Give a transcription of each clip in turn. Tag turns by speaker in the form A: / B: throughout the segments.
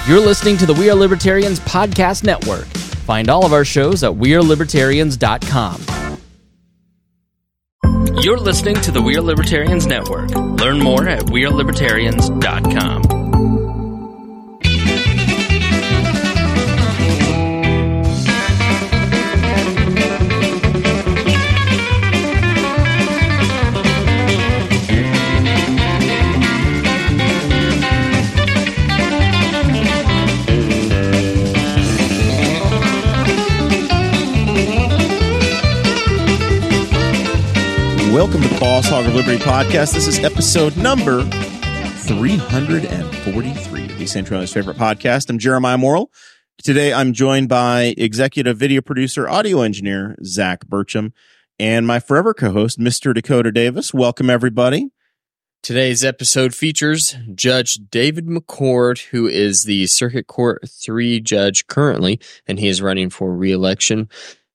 A: You're listening to the We Are Libertarians Podcast Network. Find all of our shows at wearelibertarians.com. You're listening to the We Are Libertarians Network. Learn more at wearelibertarians.com.
B: Welcome to the Boss Hog of Liberty podcast. This is episode number 343 of the Centralists' favorite podcast. I'm Jeremiah Morrill. Today I'm joined by executive video producer, audio engineer, Zach Burcham, and my forever co-host, Mr. Dakota Davis. Welcome, everybody.
C: Today's episode features Judge David McCord, who is the Circuit Court 3 judge currently, and he is running for re-election.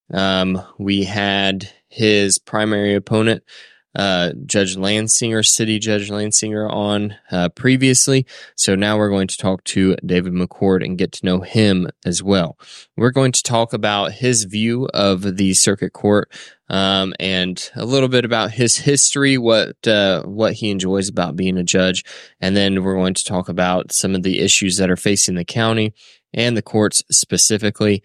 C: We had his primary opponent, Judge Lansinger, City Judge Lansinger, on previously. So now we're going to talk to David McCord and get to know him as well. We're going to talk about his view of the Circuit Court and a little bit about his history, what he enjoys about being a judge. And then we're going to talk about some of the issues that are facing the county and the courts specifically.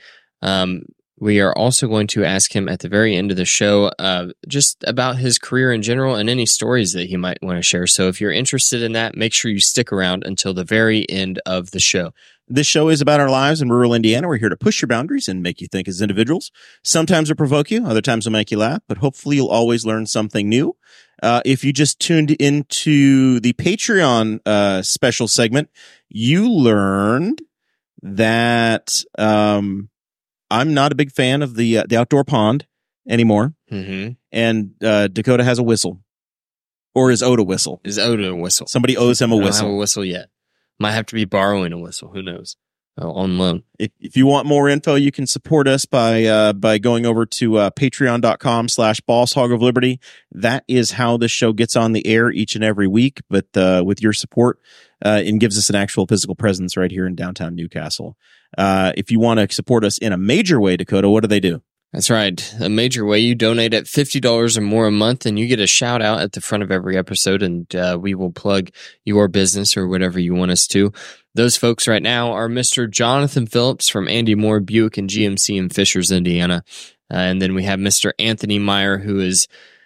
C: We are also going to ask him at the very end of the show just about his career in general and any stories that he might want to share. So if you're interested in that, make sure you stick around until the very end of the show.
B: This show is about our lives in rural Indiana. We're here to push your boundaries and make you think as individuals. Sometimes it'll provoke you, other times it'll make you laugh, but hopefully you'll always learn something new. If you just tuned into the Patreon special segment, you learned that I'm not a big fan of the outdoor pond anymore.
C: Mm-hmm.
B: And Dakota has a whistle. Or is owed a whistle.
C: Is owed a whistle.
B: Somebody owes him a
C: I don't
B: whistle.
C: have a whistle yet. Might have to be borrowing a whistle. Who knows? On loan.
B: If you want more info, you can support us by going over to patreon.com/BossHogOfLiberty. That is how this show gets on the air each and every week. But with your support, it gives us an actual physical presence right here in downtown Newcastle. If you want to support us in a major way, Dakota, what do they do?
C: That's right. A major way. You donate at $50 or more a month, and you get a shout out at the front of every episode, and we will plug your business or whatever you want us to. Those folks right now are Mr. Jonathan Phillips from Andy Moore Buick and GMC in Fishers, Indiana. And then we have Mr. Anthony Meyer, who is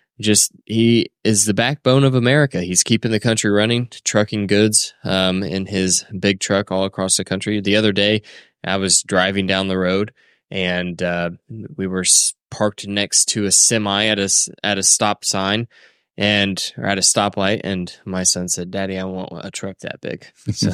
C: he is the backbone of America. He's keeping the country running, trucking goods in his big truck all across the country. The other day, I was driving down the road, and we were parked next to a semi at a stop sign or at a stoplight. And my son said, "Daddy, I want a truck that big." So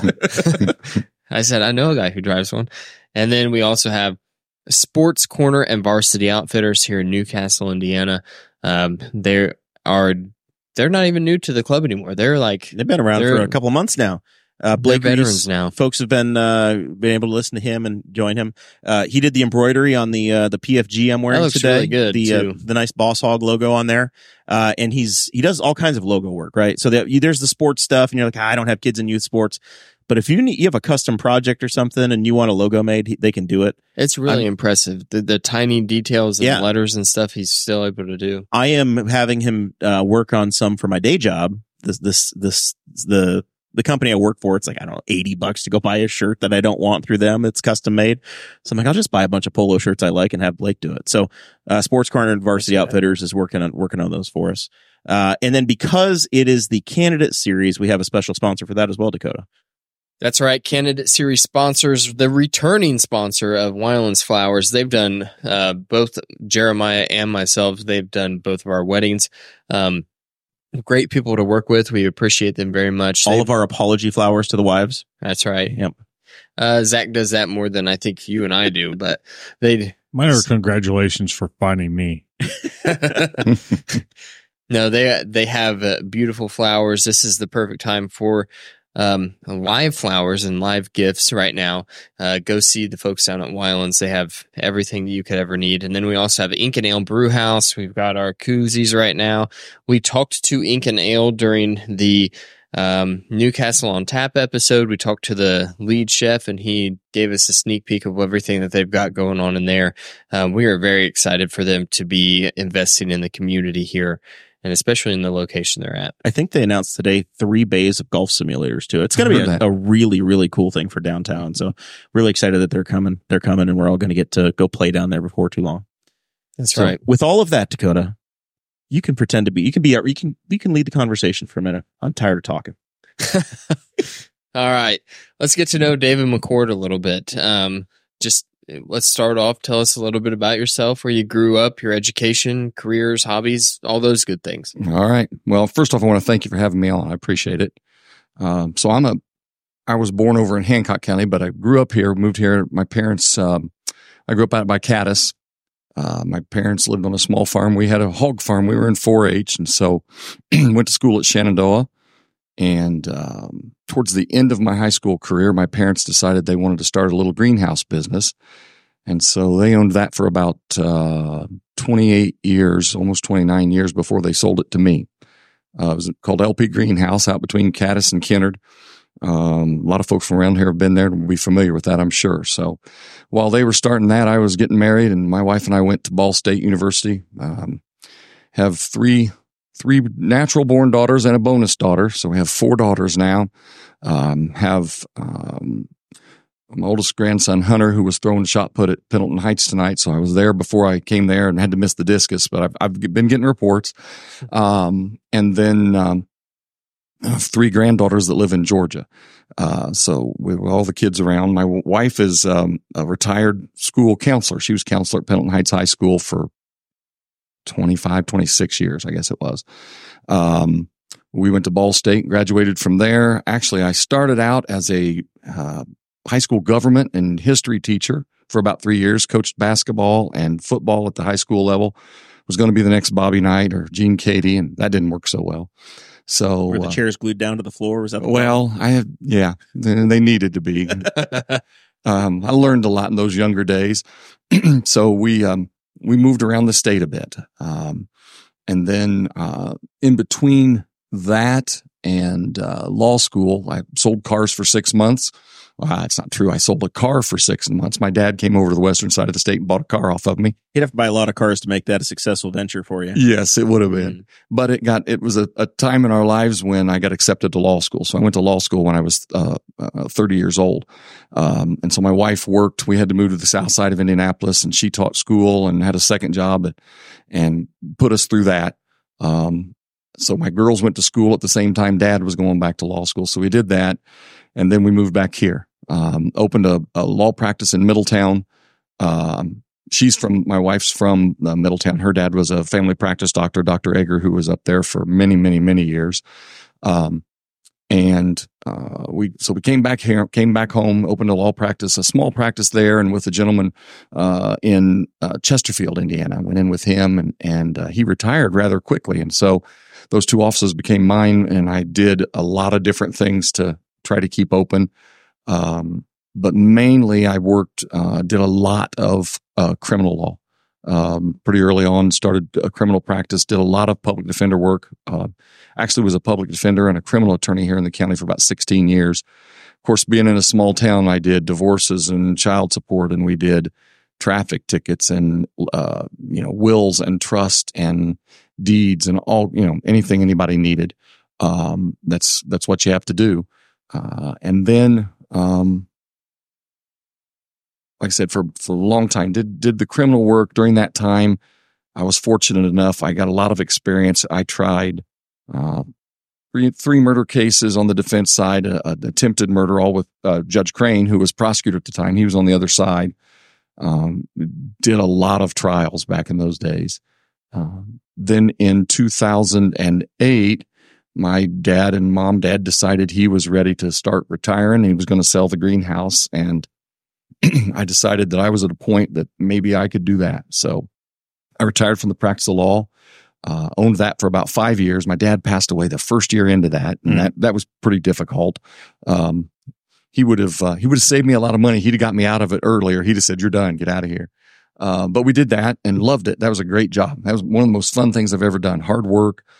C: I said, "I know a guy who drives one." And then we also have Sports Corner and Varsity Outfitters here in Newcastle, Indiana. They're not even new to the club anymore. They've
B: been around for a couple of months now. Blake
C: veterans
B: Reese,
C: now.
B: Folks have been able to listen to him and join him. He did the embroidery on the PFG I'm wearing
C: that looks
B: today.
C: Really good,
B: the nice Boss Hog logo on there. And he does all kinds of logo work, right? So there's the sports stuff, and you're like, I don't have kids in youth sports. But if you have a custom project or something and you want a logo made, they can do it.
C: It's really impressive. The tiny details and letters and stuff he's still able to do.
B: I am having him work on some for my day job. The company I work for, it's like, I don't know, $80 to go buy a shirt that I don't want through them. It's custom made. So I'm like, I'll just buy a bunch of polo shirts I like and have Blake do it. So Sports Corner and Varsity Outfitters is working on those for us. And then because it is the candidate series, we have a special sponsor for that as well, Dakota.
C: That's right. Candidate Series sponsors, the returning sponsor of Wyland's Flowers. They've done both Jeremiah and myself. They've done both of our weddings. Great people to work with. We appreciate them very much.
B: All of our apology flowers to the wives.
C: That's right.
B: Yep.
C: Zach does that more than I think you and I do, but
D: mine are congratulations for finding me.
C: No, they have beautiful flowers. This is the perfect time for live flowers and live gifts right now. Go see the folks down at Wyland's. They have everything that you could ever need. And then we also have Ink and Ale Brew House. We've got our koozies right now. We talked to Ink and Ale during the Newcastle on Tap episode, we talked to the lead chef, and he gave us a sneak peek of everything that they've got going on in there. We are very excited for them to be investing in the community here, and especially in the location they're at.
B: I think they announced today 3 bays of golf simulators too. It's going to be a really, really cool thing for downtown. So really excited that they're coming. They're coming, and we're all going to get to go play down there before too long.
C: That's right.
B: With all of that, Dakota, you can pretend to be. You can lead the conversation for a minute. I'm tired of talking.
C: All right, let's get to know David McCord a little bit. Let's start off. Tell us a little bit about yourself, where you grew up, your education, careers, hobbies, all those good things.
E: All right. Well, first off, I want to thank you for having me on. I appreciate it. I was born over in Hancock County, but I grew up here, moved here. My parents, I grew up out by Caddis. My parents lived on a small farm. We had a hog farm. We were in 4-H, and so went to school at Shenandoah. And towards the end of my high school career, my parents decided they wanted to start a little greenhouse business. And so they owned that for about 28 years, almost 29 years before they sold it to me. It was called LP Greenhouse out between Caddis and Kennard. A lot of folks from around here have been there and will be familiar with that, I'm sure. So while they were starting that, I was getting married, and my wife and I went to Ball State University. Have three natural born daughters and a bonus daughter. So we have 4 daughters now. My oldest grandson, Hunter, who was throwing shot put at Pendleton Heights tonight. So I was there before I came there and had to miss the discus, but I've been getting reports. And then, 3 granddaughters that live in Georgia. So with all the kids around, my wife is, a retired school counselor. She was counselor at Pendleton Heights High School for 25, 26 years, I guess it was. We went to Ball State, graduated from there. Actually, I started out as a high school government and history teacher for about 3 years, coached basketball and football at the high school level. Was going to be the next Bobby Knight or Gene Cady, and that didn't work so well. So
B: were the chairs glued down to the floor? Was that
E: they needed to be. I learned a lot in those younger days. So we moved around the state a bit. And then in between that and law school, I sold cars for 6 months. It's not true. I sold a car for 6 months. My dad came over to the western side of the state and bought a car off of me.
B: You'd have to buy a lot of cars to make that a successul venture for you.
E: Yes, it would have been. But it was a time in our lives when I got accepted to law school. So I went to law school when I was 30 years old. And so my wife worked. We had to move to the south side of Indianapolis, and she taught school and had a second job and put us through that. So my girls went to school at the same time Dad was going back to law school. So we did that. And then we moved back here. Opened a law practice in Middletown. My wife's from Middletown. Her dad was a family practice doctor, Dr. Egger, who was up there for many, many, many years. We came back here, came back home, opened a law practice, a small practice there, and with a gentleman in Chesterfield, Indiana. Went in with him, and he retired rather quickly. And so those 2 offices became mine, and I did a lot of different things to try to keep open. But mainly I did a lot of criminal law. Pretty early on, started a criminal practice, did a lot of public defender work. Actually was a public defender and a criminal attorney here in the county for about 16 years. Of course, being in a small town, I did divorces and child support, and we did traffic tickets and, wills and trust and deeds and all, anything anybody needed. That's what you have to do. And then, like I said, for a long time, did the criminal work. During that time, I was fortunate enough. I got a lot of experience. I tried 3 murder cases on the defense side, an attempted murder, all with Judge Crane, who was prosecutor at the time. He was on the other side. Did a lot of trials back in those days. Then in 2008, my dad and dad decided he was ready to start retiring. He was going to sell the greenhouse, and I decided that I was at a point that maybe I could do that. So I retired from the practice of law, owned that for about 5 years. My dad passed away the first year into that, and that was pretty difficult. He would have saved me a lot of money. He'd have got me out of it earlier. He'd have said, "You're done, get out of here." But we did that and loved it. That was a great job. That was one of the most fun things I've ever done. Hard work.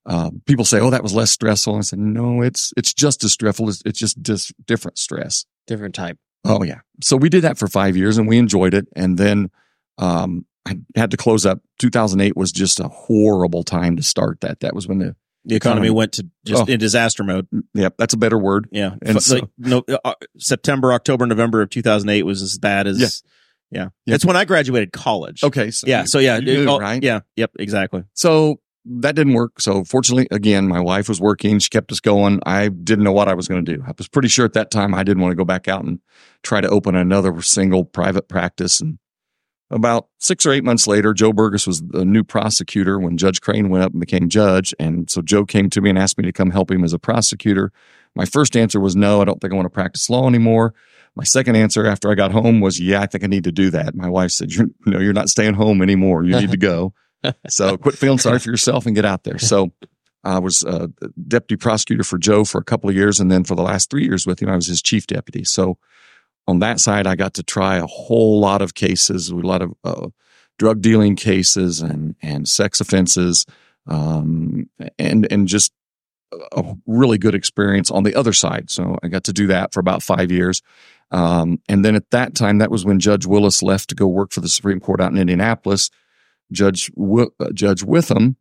E: People say, "Oh, that was less stressful." I said, "No, it's just as stressful. It's just different stress,
C: Different type.
E: Oh yeah. So we did that for 5 years and we enjoyed it. And then, I had to close up. 2008 was just a horrible time to start that. That was when the
B: economy went to just in disaster mode.
E: Yep. That's a better word.
B: Yeah.
E: And
B: September, October, November of 2008 was as bad as, yeah. That's when I graduated college.
E: Okay.
B: So
E: right?
B: Yeah. Yep. Exactly.
E: So that didn't work. So fortunately, again, my wife was working. She kept us going. I didn't know what I was going to do. I was pretty sure at that time I didn't want to go back out and try to open another single private practice. And about 6 or 8 months later, Joe Burgess was the new prosecutor when Judge Crane went up and became judge. And so Joe came to me and asked me to come help him as a prosecutor. My first answer was no, I don't think I want to practice law anymore. My second answer after I got home was, yeah, I think I need to do that. My wife said, you're not staying home anymore. You need to go. So quit feeling sorry for yourself and get out there. So I was deputy prosecutor for Joe for a couple of years. And then for the last 3 years with him, I was his chief deputy. So on that side, I got to try a whole lot of cases, a lot of drug dealing cases and sex offenses, and just a really good experience on the other side. So I got to do that for about 5 years. And then at that time, that was when Judge Willis left to go work for the Supreme Court out in Indianapolis. Judge Witham,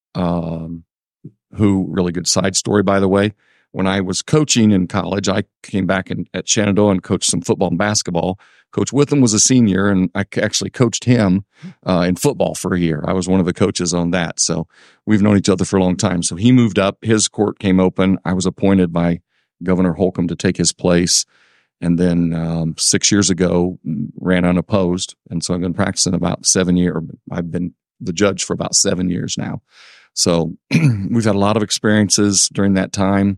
E: who, really good side story, by the way. When I was coaching in college, I came back at Shenandoah and coached some football and basketball. Coach Witham was a senior, and I actually coached him in football for a year. I was one of the coaches on that. So we've known each other for a long time. So he moved up. His court came open. I was appointed by Governor Holcomb to take his place. And then 6 years ago, ran unopposed. And so I've been practicing about 7 years. I've been the judge for about 7 years now. So we've had a lot of experiences during that time.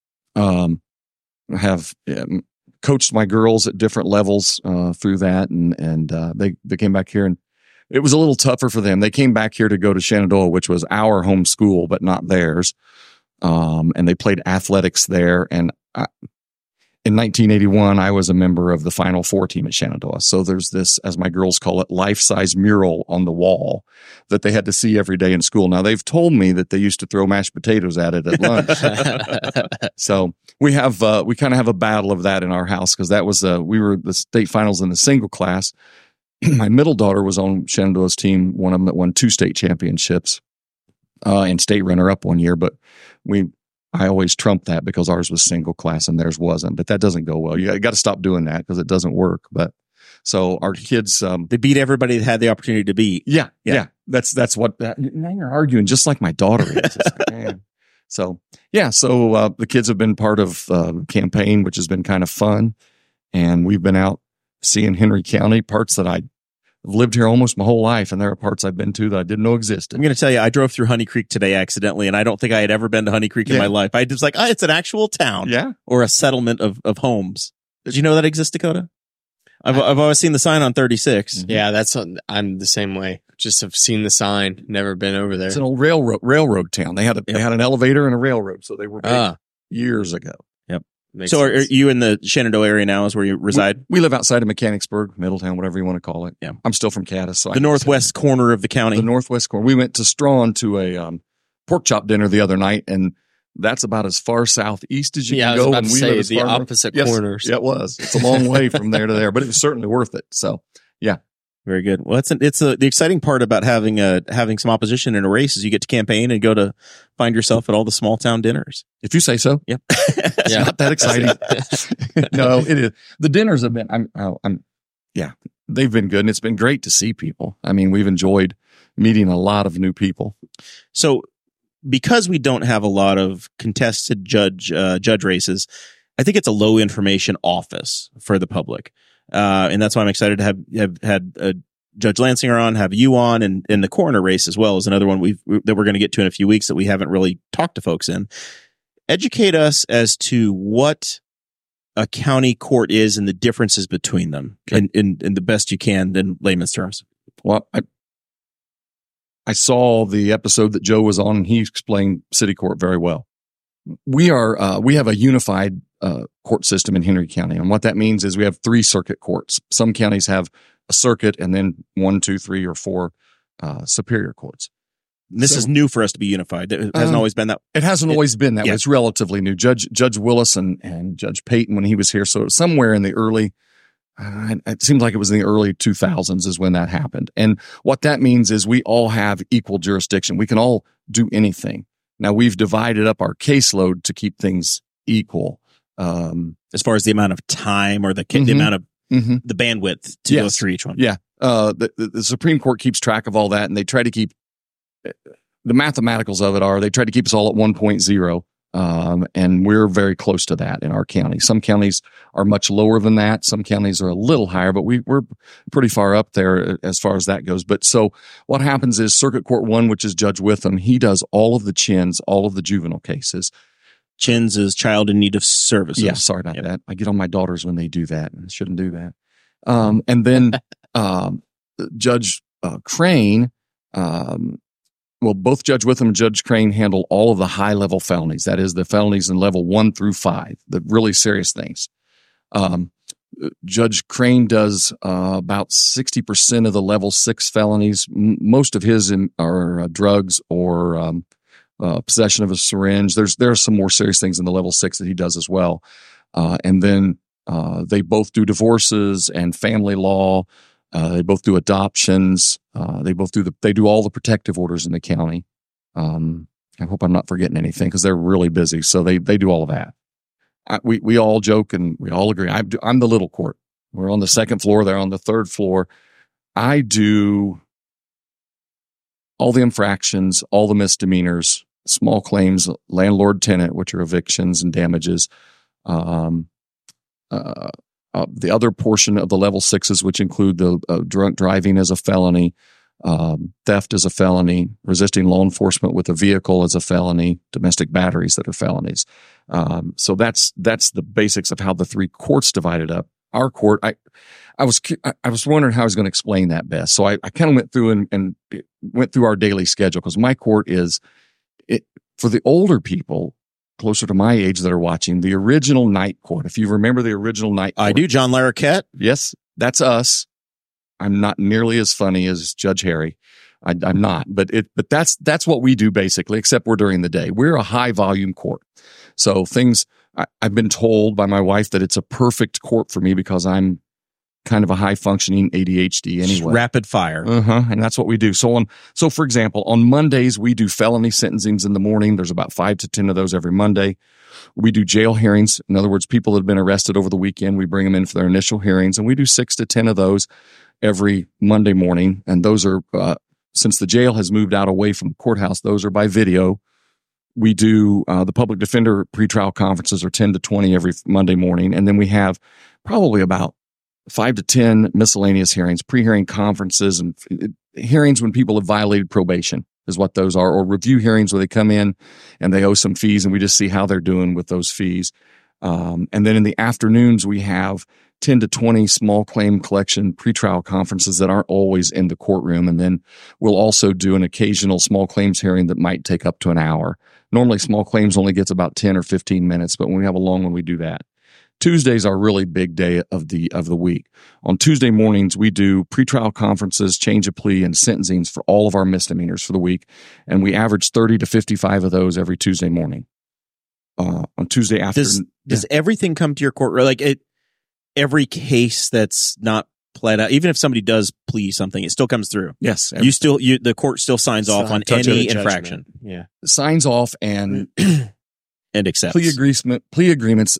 E: I have coached my girls at different levels through that. And they came back here, and it was a little tougher for them. They came back here to go to Shenandoah, which was our home school, but not theirs. And they played athletics there. And in 1981, I was a member of the Final Four team at Shenandoah. So there's this, as my girls call it, life-size mural on the wall that they had to see every day in school. Now, they've told me that they used to throw mashed potatoes at it at lunch. So we kind of have a battle of that in our house, because that was, we were the state finals in the single class. My middle daughter was on Shenandoah's team, one of them that won 2 state championships and state runner-up one year. But I always trumped that because ours was single class and theirs wasn't, but that doesn't go well. You got to stop doing that because it doesn't work. But so our kids,
B: they beat everybody that had the opportunity to beat.
E: Yeah. That's what, now you're arguing just like my daughter is. Like, man. So the kids have been part of the campaign, which has been kind of fun. And we've been out seeing Henry County, parts that I've lived here almost my whole life, and there are parts I've been to that I didn't know existed.
B: I'm going to tell you, I drove through Honey Creek today accidentally, and I don't think I had ever been to Honey Creek in my life. I was like, it's an actual town, or a settlement of homes. Did you know that exists, Dakota? I've always seen the sign on 36.
C: Yeah, I'm the same way. Just have seen the sign, never been over there.
E: It's an old railroad town. They had an elevator and a railroad, so they were big years ago.
B: Makes sense. Are you in the Shenandoah area now is where you reside?
E: We live outside of Mechanicsburg, Middletown, whatever you want to call it. Yeah. I'm still from Cadiz. So
B: the northwest corner of the county.
E: The northwest corner. We went to Strawn to a pork chop dinner the other night, and that's about as far southeast as you can go.
C: I was about to say the opposite corners.
E: Yeah, it was. It's a long way from there to there, but it was certainly worth it. So, yeah.
B: Very good. Well, the exciting part about having some opposition in a race is you get to campaign and go to find yourself at all the small town dinners.
E: If you say so.
B: Yep.
E: It's not that exciting. No, it is. The dinners have been, they've been good, and it's been great to see people. I mean, we've enjoyed meeting a lot of new people.
B: So because we don't have a lot of contested judge races, I think it's a low information office for the public. And that's why I'm excited to have had Judge Lansinger on, have you on, and the coroner race as well is another one that we're going to get to in a few weeks that we haven't really talked to folks in. Educate us as to what a county court is and the differences between them, in the best you can in layman's terms.
E: Well, I saw the episode that Joe was on, and he explained city court very well. We have a unified court system in Henry County. And what that means is we have 3 circuit courts. Some counties have a circuit and then 1, 2, 3, or 4 superior courts.
B: This is new for us to be unified. It hasn't always been that.
E: It hasn't always been that way.
B: Yeah.
E: It's relatively new. Judge Willis and Judge Payton, when he was here, so somewhere in the early, it seems like it was in the early 2000s is when that happened. And what that means is we all have equal jurisdiction. We can all do anything. Now, we've divided up our caseload to keep things equal.
B: As far as the amount of time or the amount of the bandwidth to go through each one.
E: Yeah. The Supreme Court keeps track of all that, and they try to keep the mathematicals of it are they try to keep us all at 1.0. And we're very close to that in our county. Some counties are much lower than that. Some counties are a little higher, but we're pretty far up there as far as that goes. But so what happens is Circuit Court 1, which is Judge Witham, he does all of the chins, all of the juvenile cases.
B: Chins is child in need of services.
E: Yeah, sorry about that. I get on my daughters when they do that. I shouldn't do that. And then Judge Crane, both Judge Witham and Judge Crane handle all of the high-level felonies. That is, the felonies in level 1 through 5, the really serious things. Judge Crane does about 60% of the level 6 felonies. Most of his are drugs or possession of a syringe. There are some more serious things in the level 6 that he does as well. And then they both do divorces and family law. They both do adoptions. They do all the protective orders in the county. I hope I'm not forgetting anything because they're really busy. So they do all of that. We all joke and we all agree. I'm the little court. We're on the second floor. They're on the third floor. I do all the infractions, all the misdemeanors, small claims, landlord tenant, which are evictions and damages. The other portion of the level 6s, which include the drunk driving as a felony, theft as a felony, resisting law enforcement with a vehicle as a felony, domestic batteries that are felonies. So that's the basics of how the three courts divided up. Our court, I was wondering how I was going to explain that best. So I kind of went through and went through our daily schedule because my court for the older people closer to my age that are watching, the original night court. If you remember the original night court.
B: I do, John Larroquette.
E: Yes, that's us. I'm not nearly as funny as Judge Harry. I'm not, but that's what we do basically, except we're during the day. We're a high volume court. So I've been told by my wife that it's a perfect court for me because I'm kind of a high functioning ADHD anyway.
B: Rapid fire.
E: And that's what we do. So for example, on Mondays, we do felony sentencings in the morning. There's about 5 to 10 of those every Monday. We do jail hearings. In other words, people that have been arrested over the weekend, we bring them in for their initial hearings, and we do 6 to 10 of those every Monday morning. And those are, since the jail has moved out away from the courthouse, those are by video. We do the public defender pretrial conferences are 10 to 20 every Monday morning. And then we have probably about 5 to 10 miscellaneous hearings, pre-hearing conferences, and hearings when people have violated probation is what those are, or review hearings where they come in and they owe some fees and we just see how they're doing with those fees. And then in the afternoons, we have 10 to 20 small claim collection pretrial conferences that aren't always in the courtroom. And then we'll also do an occasional small claims hearing that might take up to an hour. Normally, small claims only gets about 10 or 15 minutes, but when we have a long one, we do that. Tuesdays are really big day of the week. On Tuesday mornings, we do pretrial conferences, change of plea, and sentencings for all of our misdemeanors for the week. And we average 30 to 55 of those every Tuesday morning. On Tuesday afternoon.
B: Does everything come to your court? Like every case that's not pled out, even if somebody does plea something, it still comes through.
E: Yes.
B: The court still signs off on any infraction.
C: Yeah.
E: Signs off and
B: accepts.
E: Plea agreements.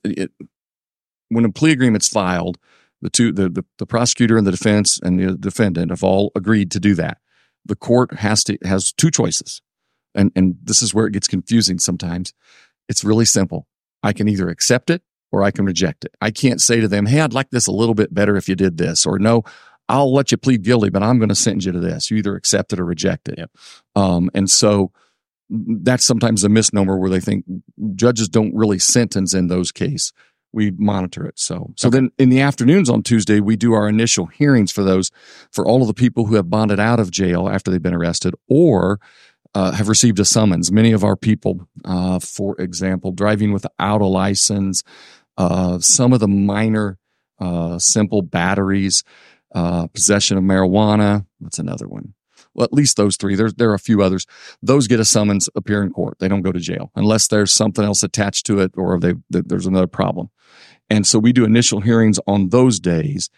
E: When a plea agreement's filed, the prosecutor and the defense and the defendant have all agreed to do that. The court has 2 choices. And this is where it gets confusing sometimes. It's really simple. I can either accept it or I can reject it. I can't say to them, hey, I'd like this a little bit better if you did this, or no, I'll let you plead guilty, but I'm going to sentence you to this. You either accept it or reject it.
B: Yep.
E: And so that's sometimes a misnomer where they think judges don't really sentence in those cases. We monitor it. So then in the afternoons on Tuesday, we do our initial hearings for all of the people who have bonded out of jail after they've been arrested or have received a summons. Many of our people, for example, driving without a license, some of the minor, simple batteries, possession of marijuana. That's another one. Well, at least those three. There are a few others. Those get a summons, appear in court. They don't go to jail unless there's something else attached to it or there's another problem. And so we do initial hearings on those days.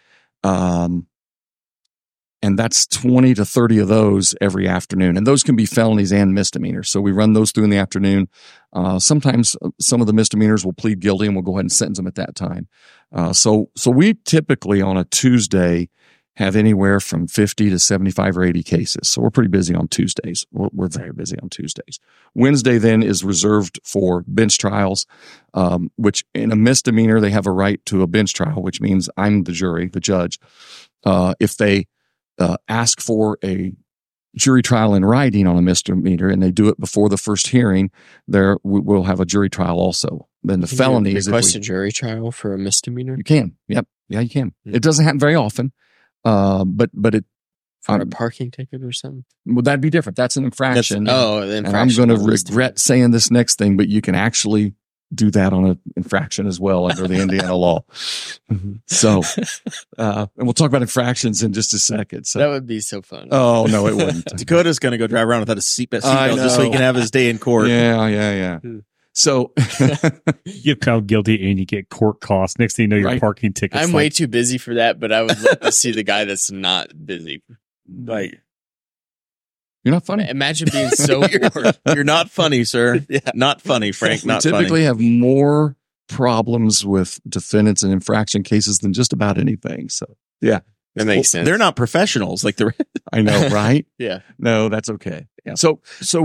E: And that's 20 to 30 of those every afternoon. And those can be felonies and misdemeanors. So we run those through in the afternoon. Sometimes some of the misdemeanors will plead guilty and we'll go ahead and sentence them at that time. So we typically on a Tuesday have anywhere from 50 to 75 or 80 cases. So we're pretty busy on Tuesdays. We're very busy on Tuesdays. Wednesday then is reserved for bench trials, which in a misdemeanor, they have a right to a bench trial, which means I'm the jury, the judge. If they ask for a jury trial in writing on a misdemeanor and they do it before the first hearing, we'll have a jury trial also. Then the felonies.
C: Request a jury trial for a misdemeanor?
E: You can. Yep. Yeah, you can. It doesn't happen very often. But it.
C: For a parking ticket or something?
E: Well, that'd be different. That's an infraction.
C: The infraction.
E: And I'm going to regret saying this next thing, but you can actually do that on an infraction as well under the Indiana law. So, and we'll talk about infractions in just a second. So
C: that would be so fun.
E: Oh, no, it wouldn't.
B: Dakota's going to go drive around without a seatbelt just so he can have his day in court.
E: Yeah. So
D: you get found guilty and you get court costs. Next thing you know, your parking ticket's
C: I'm way too busy for that, but I would love to see the guy that's not busy. Like,
E: you're not funny.
C: Imagine being so bored.
B: You're not funny, sir. Yeah. Not funny, Frank. Not funny.
E: We typically have more problems with defendants in infraction cases than just about anything. So, yeah.
C: That makes sense.
B: They're not professionals like the
E: I know, right?
C: Yeah.
E: No, that's okay. Yeah. So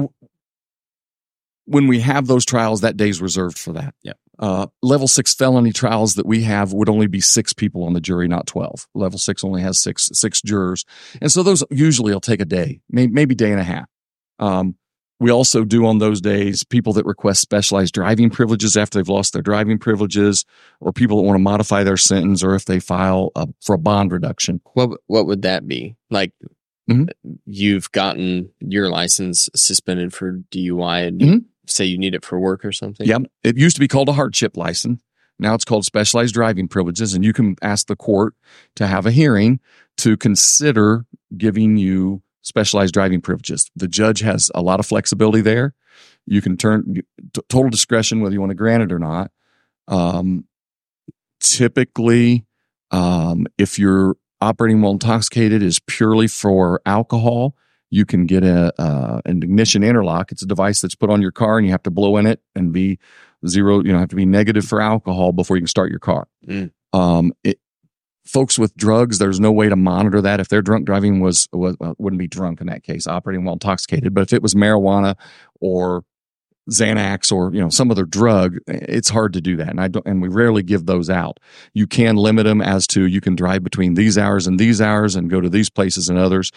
E: when we have those trials, that day's reserved for that.
B: Yeah.
E: Level 6 felony trials that we have would only be 6 people on the jury, not 12. Level 6 only has six jurors. And so those usually will take a day, maybe day and a half. We also do on those days people that request specialized driving privileges after they've lost their driving privileges, or people that want to modify their sentence, or if they file for a bond reduction.
C: What would that be? Like, you've gotten your license suspended for DUI and say you need it for work or something?
E: Yep. It used to be called a hardship license. Now it's called specialized driving privileges, and you can ask the court to have a hearing to consider giving you specialized driving privileges. The judge has a lot of flexibility there. You can turn total discretion whether you want to grant it or not. Typically, if you're operating while intoxicated is purely for alcohol, you can get an ignition interlock. It's a device that's put on your car and you have to blow in it and be zero, have to be negative for alcohol before you can start your car. Folks with drugs, there's no way to monitor that. If their drunk driving wouldn't be drunk in that case, operating while intoxicated. But if it was marijuana or Xanax or, some other drug, it's hard to do that. And we rarely give those out. You can limit them as to, you can drive between these hours and go to these places and others.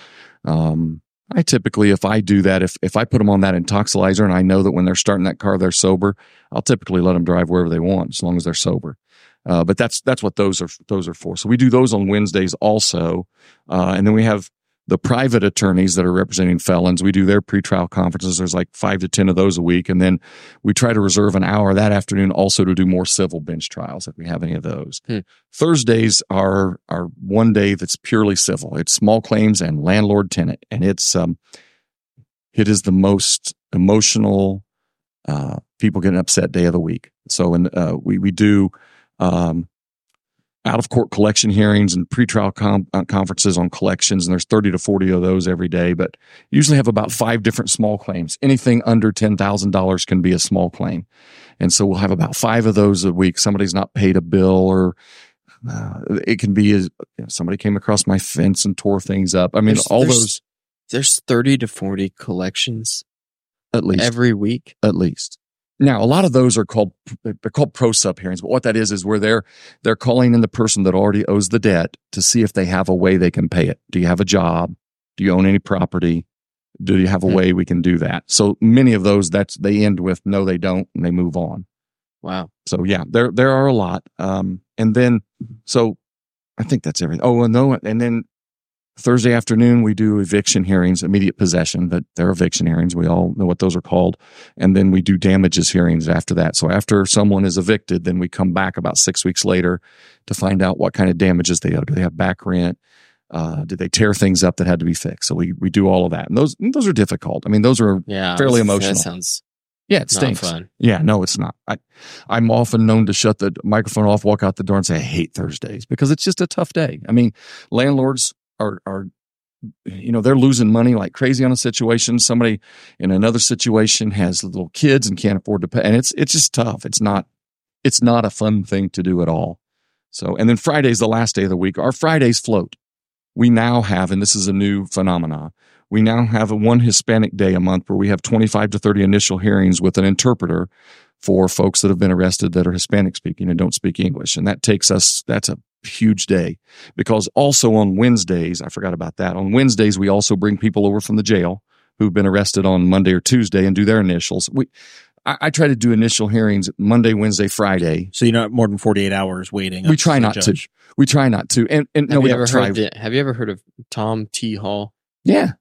E: I typically, if I do that, if I put them on that Intoxilizer and I know that when they're starting that car, they're sober, I'll typically let them drive wherever they want as long as they're sober. But that's what those are for. So we do those on Wednesdays also. And then we have the private attorneys that are representing felons. We do their pretrial conferences. There's like 5 to 10 of those a week. And then we try to reserve an hour that afternoon also to do more civil bench trials if we have any of those. Thursdays are one day that's purely civil. It's small claims and landlord tenant. And it is the most emotional, people get an upset day of the week. So we do out-of-court collection hearings and pretrial conferences on collections, and there's 30 to 40 of those every day, but usually have about 5 different small claims. Anything under $10,000 can be a small claim. And so we'll have about 5 of those a week. Somebody's not paid a bill, or it can be somebody came across my fence and tore things up. I mean,
C: There's 30 to 40 collections
E: at least
C: every week.
E: At least. Now, a lot of those they're called pro sub hearings, but what that is where they're calling in the person that already owes the debt to see if they have a way they can pay it. Do you have a job? Do you own any property? Do you have a way we can do that? So many of those, they end with no, they don't, and they move on.
C: Wow.
E: So yeah, there are a lot. And then, so I think that's everything. Oh, no, and then Thursday afternoon, we do eviction hearings, immediate possession, but they're eviction hearings. We all know what those are called. And then we do damages hearings after that. So after someone is evicted, then we come back about 6 weeks later to find out what kind of damages they owe. Do they have back rent? Did they tear things up that had to be fixed? So we do all of that. And those are difficult. I mean, those are fairly emotional.
C: That sounds
E: it stinks.
C: Not fun.
E: Yeah, no, it's not. I'm often known to shut the microphone off, walk out the door and say, I hate Thursdays because it's just a tough day. I mean, landlords are they're losing money like crazy on a situation. Somebody in another situation has little kids and can't afford to pay. And it's just tough. It's not a fun thing to do at all. So, and then Friday's the last day of the week. Our Fridays float. We now have, and this is a new phenomenon, we now have one Hispanic day a month where we have 25 to 30 initial hearings with an interpreter for folks that have been arrested that are Hispanic speaking and don't speak English. And that's a huge day because also on Wednesdays, I forgot about that. On Wednesdays, we also bring people over from the jail who've been arrested on Monday or Tuesday and do their initials. I try to do initial hearings Monday, Wednesday, Friday.
B: So you're not more than 48 hours waiting.
E: We try not to. We try not to. And no, we don't try.
C: Have you ever heard of Tom T. Hall?
E: Yeah.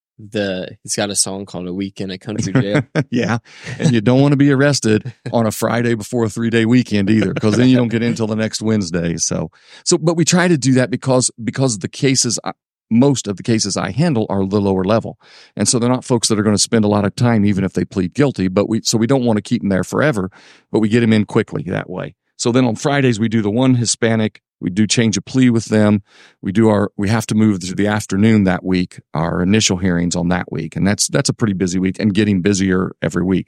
C: He's got a song called A Week in a Country Jail.
E: Yeah. And you don't want to be arrested on a Friday before a 3-day weekend either, because then you don't get in until the next Wednesday. But we try to do that because of the cases, most of the cases I handle are the lower level. And so they're not folks that are going to spend a lot of time, even if they plead guilty, so we don't want to keep them there forever, but we get them in quickly that way. So then on Fridays, we do the one Hispanic. We do change a plea with them. We have to move to the afternoon that week, our initial hearings on that week. And that's a pretty busy week and getting busier every week.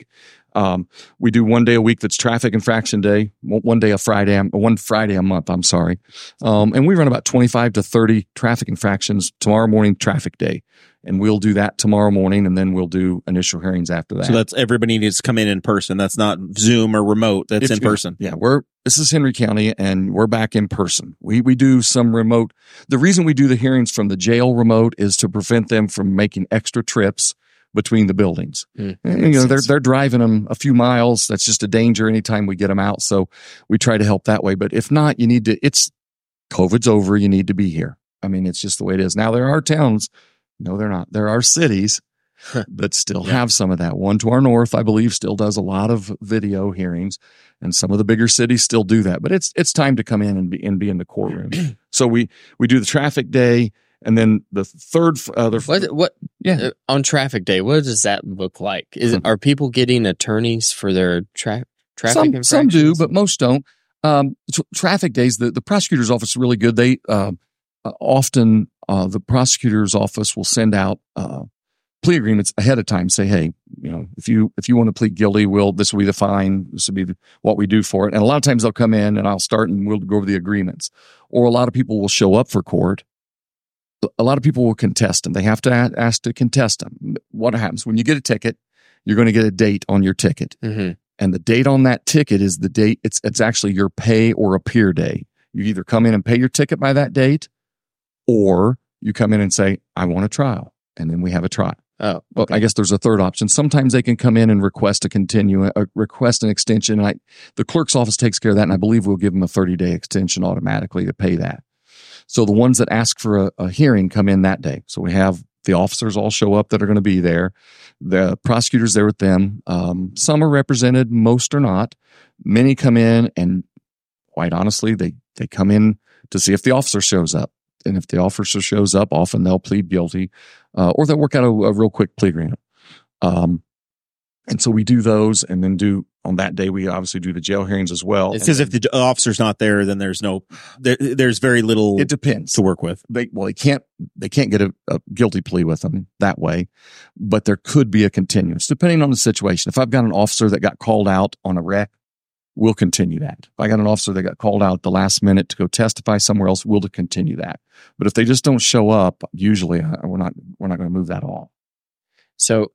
E: We do one day a week that's traffic infraction day, one Friday a month, I'm sorry. And we run about 25 to 30 traffic infractions tomorrow morning, traffic day. And we'll do that tomorrow morning, and then we'll do initial hearings after that.
B: So that's everybody needs to come in person. That's not Zoom or remote. That's in person.
E: Yeah, this is Henry County, and we're back in person. We do some remote. The reason we do the hearings from the jail remote is to prevent them from making extra trips between the buildings. And, they're driving them a few miles. That's just a danger anytime we get them out. So we try to help that way. But if not, COVID's over. You need to be here. I mean, it's just the way it is. Now there are towns. No, they're not. There are cities that still have some of that. One to our north, I believe, still does a lot of video hearings, and some of the bigger cities still do that. But it's time to come in and be in the courtroom. So we do the traffic day, and then the third.
C: On traffic day, what does that look like? Are people getting attorneys for their traffic infractions?
E: Some do, but most don't. Traffic days, the prosecutor's office is really good. They often the prosecutor's office will send out plea agreements ahead of time. Say, hey, if you want to plead guilty, this will be the fine. This will be what we do for it. And a lot of times they'll come in and I'll start and we'll go over the agreements. Or a lot of people will show up for court. A lot of people will contest them. They have to ask to contest them. What happens when you get a ticket? You're going to get a date on your ticket, and the date on that ticket is the date. It's actually your pay or appear day. You either come in and pay your ticket by that date, or you come in and say, I want a trial. And then we have a trial.
C: Oh, okay.
E: Well, I guess there's a third option. Sometimes they can come in and request request an extension. The clerk's office takes care of that. And I believe we'll give them a 30-day extension automatically to pay that. So the ones that ask for a hearing come in that day. So we have the officers all show up that are going to be there. The prosecutor's there with them. Some are represented, most are not. Many come in and quite honestly, they come in to see if the officer shows up. And if the officer shows up, often they'll plead guilty, or they'll work out a real quick plea agreement. And so we do those, and then on that day, we obviously do the jail hearings as well.
B: Because if the officer's not there, then there's very little.
E: It depends
B: to work with.
E: They can't get a guilty plea with them that way, but there could be a continuance depending on the situation. If I've got an officer that got called out on a wreck, we'll continue that. If I got an officer that got called out at the last minute to go testify somewhere else, we'll continue that. But if they just don't show up, usually we're not going to move that all.
C: So,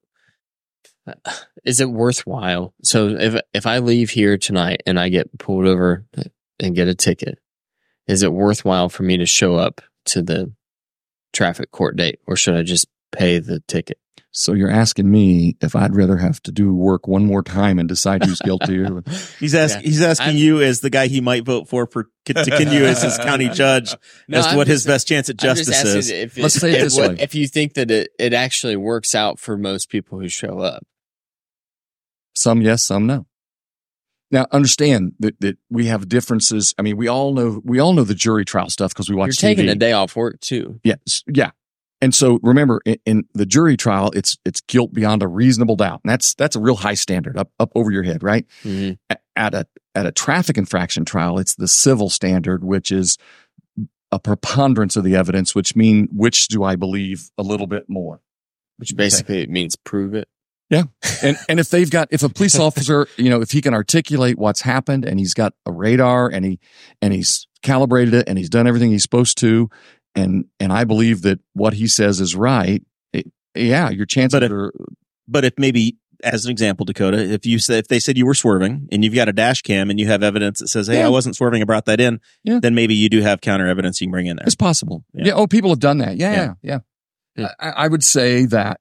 C: is it worthwhile? So if I leave here tonight and I get pulled over and get a ticket, is it worthwhile for me to show up to the traffic court date, or should I just pay the ticket?
E: So you're asking me if I'd rather have to do work one more time and decide who's guilty.
B: He's asking you as the guy he might vote for to continue as his county judge as to what his best chance at justice is.
E: Let's say it this way.
C: If you think that it actually works out for most people who show up.
E: Some yes, some no. Now, understand that we have differences. I mean, we all know the jury trial stuff because we watch
C: You're
E: TV.
C: taking a day off work too.
E: Yes, yeah. And so remember, in the jury trial, it's guilt beyond a reasonable doubt, and that's a real high standard up over your head, right?
C: Mm-hmm.
E: At a traffic infraction trial, it's the civil standard, which is a preponderance of the evidence, which do I believe a little bit more?
C: Which basically means prove it.
E: Yeah. And if a police officer, if he can articulate what's happened and he's got a radar and he's calibrated it and he's done everything he's supposed to, and I believe that what he says is right, your chances are.
B: But if maybe, as an example, Dakota, if they said you were swerving and you've got a dash cam and you have evidence that says, hey, I wasn't swerving, I brought that in, then maybe you do have counter evidence you can bring in there.
E: It's possible. Yeah. Oh, people have done that. Yeah. I would say that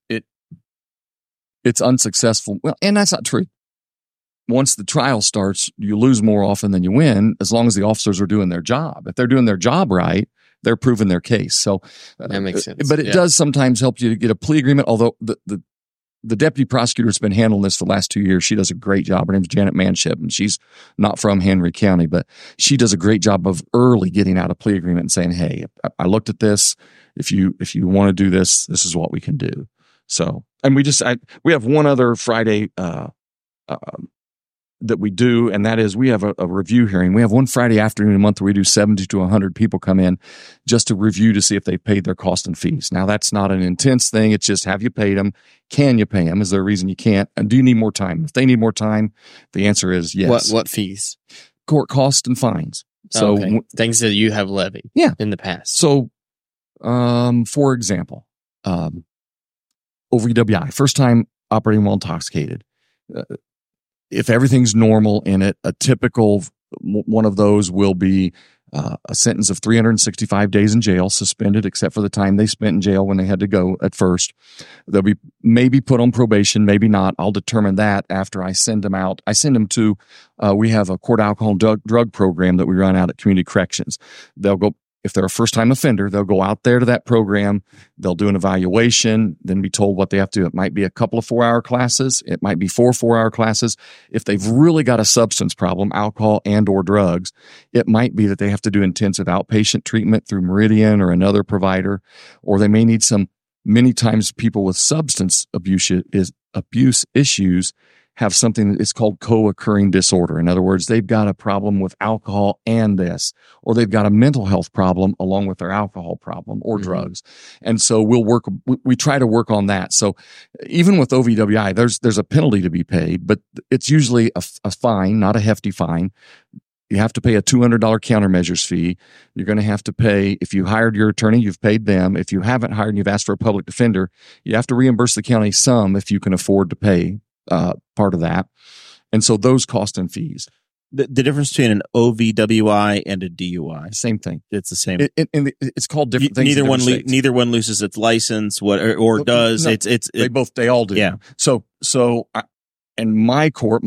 E: it's unsuccessful. Well, and that's not true. Once the trial starts, you lose more often than you win, as long as the officers are doing their job. If they're doing their job right, they're proving their case. So
C: that makes sense.
E: But it does sometimes help you to get a plea agreement. Although the deputy prosecutor has been handling this for the last 2 years. She does a great job. Her name's Janet Manship, and she's not from Henry County, but she does a great job of early getting out a plea agreement and saying, hey, I looked at this. If you want to do this, this is what we can do. So, and we have one other Friday that we do, and that is we have a review hearing. We have one Friday afternoon a month where we do 70 to 100 people come in just to review to see if they've paid their cost and fees. Now, that's not an intense thing. It's just, have you paid them? Can you pay them? Is there a reason you can't? And do you need more time? If they need more time, the answer is yes.
C: What fees?
E: Court costs and fines. So
C: things that you have levied in the past.
E: So, for example, OVWI, first time operating while intoxicated. If everything's normal in it, a typical one of those will be a sentence of 365 days in jail, suspended except for the time they spent in jail when they had to go at first. They'll be maybe put on probation, maybe not. I'll determine that after I send them out. I send them to, we have a court alcohol drug program that we run out at Community Corrections. They'll go, if they're a first-time offender, they'll go out there to that program. They'll do an evaluation, then be told what they have to do. It might be a couple of 4-hour classes. It might be 4 4-hour classes. If they've really got a substance problem, alcohol and or drugs, it might be that they have to do intensive outpatient treatment through Meridian or another provider, or they may need many times people with substance abuse issues have something that is called co-occurring disorder. In other words, they've got a problem with alcohol and this, or they've got a mental health problem along with their alcohol problem or drugs. And so we try to work on that. So even with OVWI, there's a penalty to be paid, but it's usually a fine, not a hefty fine. You have to pay a $200 countermeasures fee. You're going to have to pay, if you hired your attorney, you've paid them. If you haven't hired and you've asked for a public defender, you have to reimburse the county some if you can afford to pay part of that. And so those cost and fees.
B: The difference between an OVWI and a DUI.
E: Same thing.
B: It's the same.
E: It's called different things.
B: Neither one loses its license. Or does.
E: No, they all do.
B: Yeah.
E: So in my court,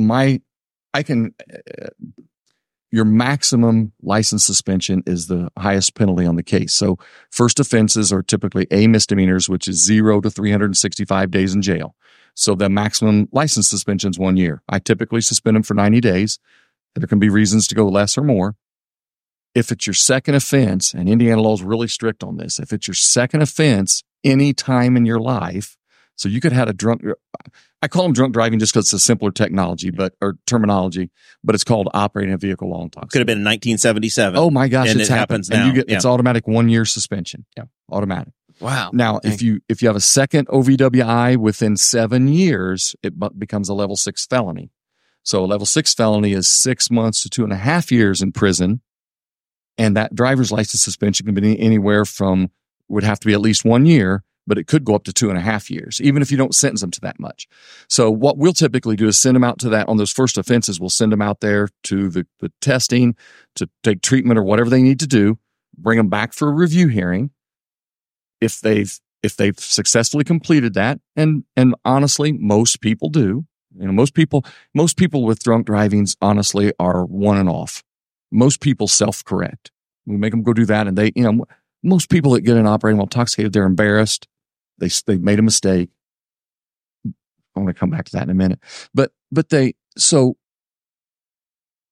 E: your maximum license suspension is the highest penalty on the case. So first offenses are typically A misdemeanors, which is 0 to 365 days in jail. So the maximum license suspension is 1 year. I typically suspend them for 90 days. There can be reasons to go less or more. If it's your second offense, and Indiana law is really strict on this, if it's your second offense any time in your life, so you could have I call them drunk driving just because it's a simpler terminology, but it's called operating a vehicle while intoxicated.
B: Could have been in 1977.
E: Oh my gosh,
B: and it happens now.
E: And it's automatic 1 year suspension. Yeah, automatic.
C: Wow.
E: Now, if you have a second OVWI within 7 years, it becomes a level 6 felony. So a level 6 felony is 6 months to 2.5 years in prison. And that driver's license suspension can be anywhere from, would have to be at least 1 year, but it could go up to 2.5 years, even if you don't sentence them to that much. So what we'll typically do is send them out to that on those first offenses. We'll send them out there to the testing, to take treatment or whatever they need to do, bring them back for a review hearing. If they've successfully completed that, and honestly, most people do. Most people with drunk drivings honestly are one and off. Most people self-correct. We make them go do that, and most people that get in operating while intoxicated, they're embarrassed. They made a mistake. I want to come back to that in a minute, but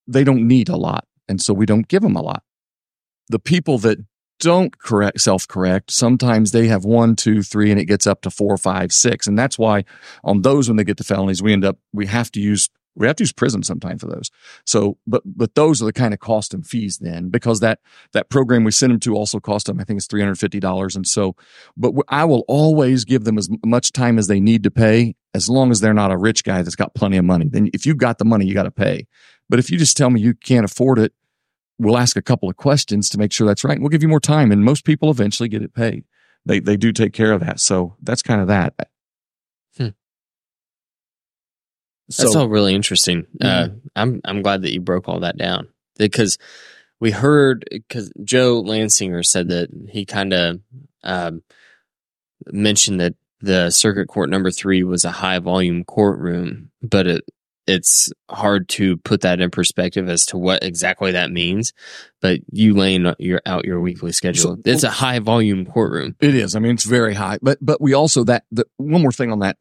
E: they don't need a lot. And so we don't give them a lot. The people that don't self-correct, sometimes they have 1, 2, 3, and it gets up to 4, 5, 6. And that's why on those, when they get to felonies, we have to use prison sometime for those. So, but those are the kind of cost and fees then, because that program we send them to also cost them, I think it's $350. And so, but I will always give them as much time as they need to pay, as long as they're not a rich guy that's got plenty of money. Then if you've got the money, you got to pay. But if you just tell me you can't afford it, we'll ask a couple of questions to make sure that's right. And we'll give you more time. And most people eventually get it paid. They do take care of that. So that's kind of that.
C: That's all really interesting. I'm glad that you broke all that down, because we heard, because Joe Lansinger said that he kind of mentioned that the circuit court number 3 was a high volume courtroom, but it's hard to put that in perspective as to what exactly that means. But you laying out your weekly schedule, it's a high volume courtroom.
E: It is. I mean, it's very high. But we also one more thing on that.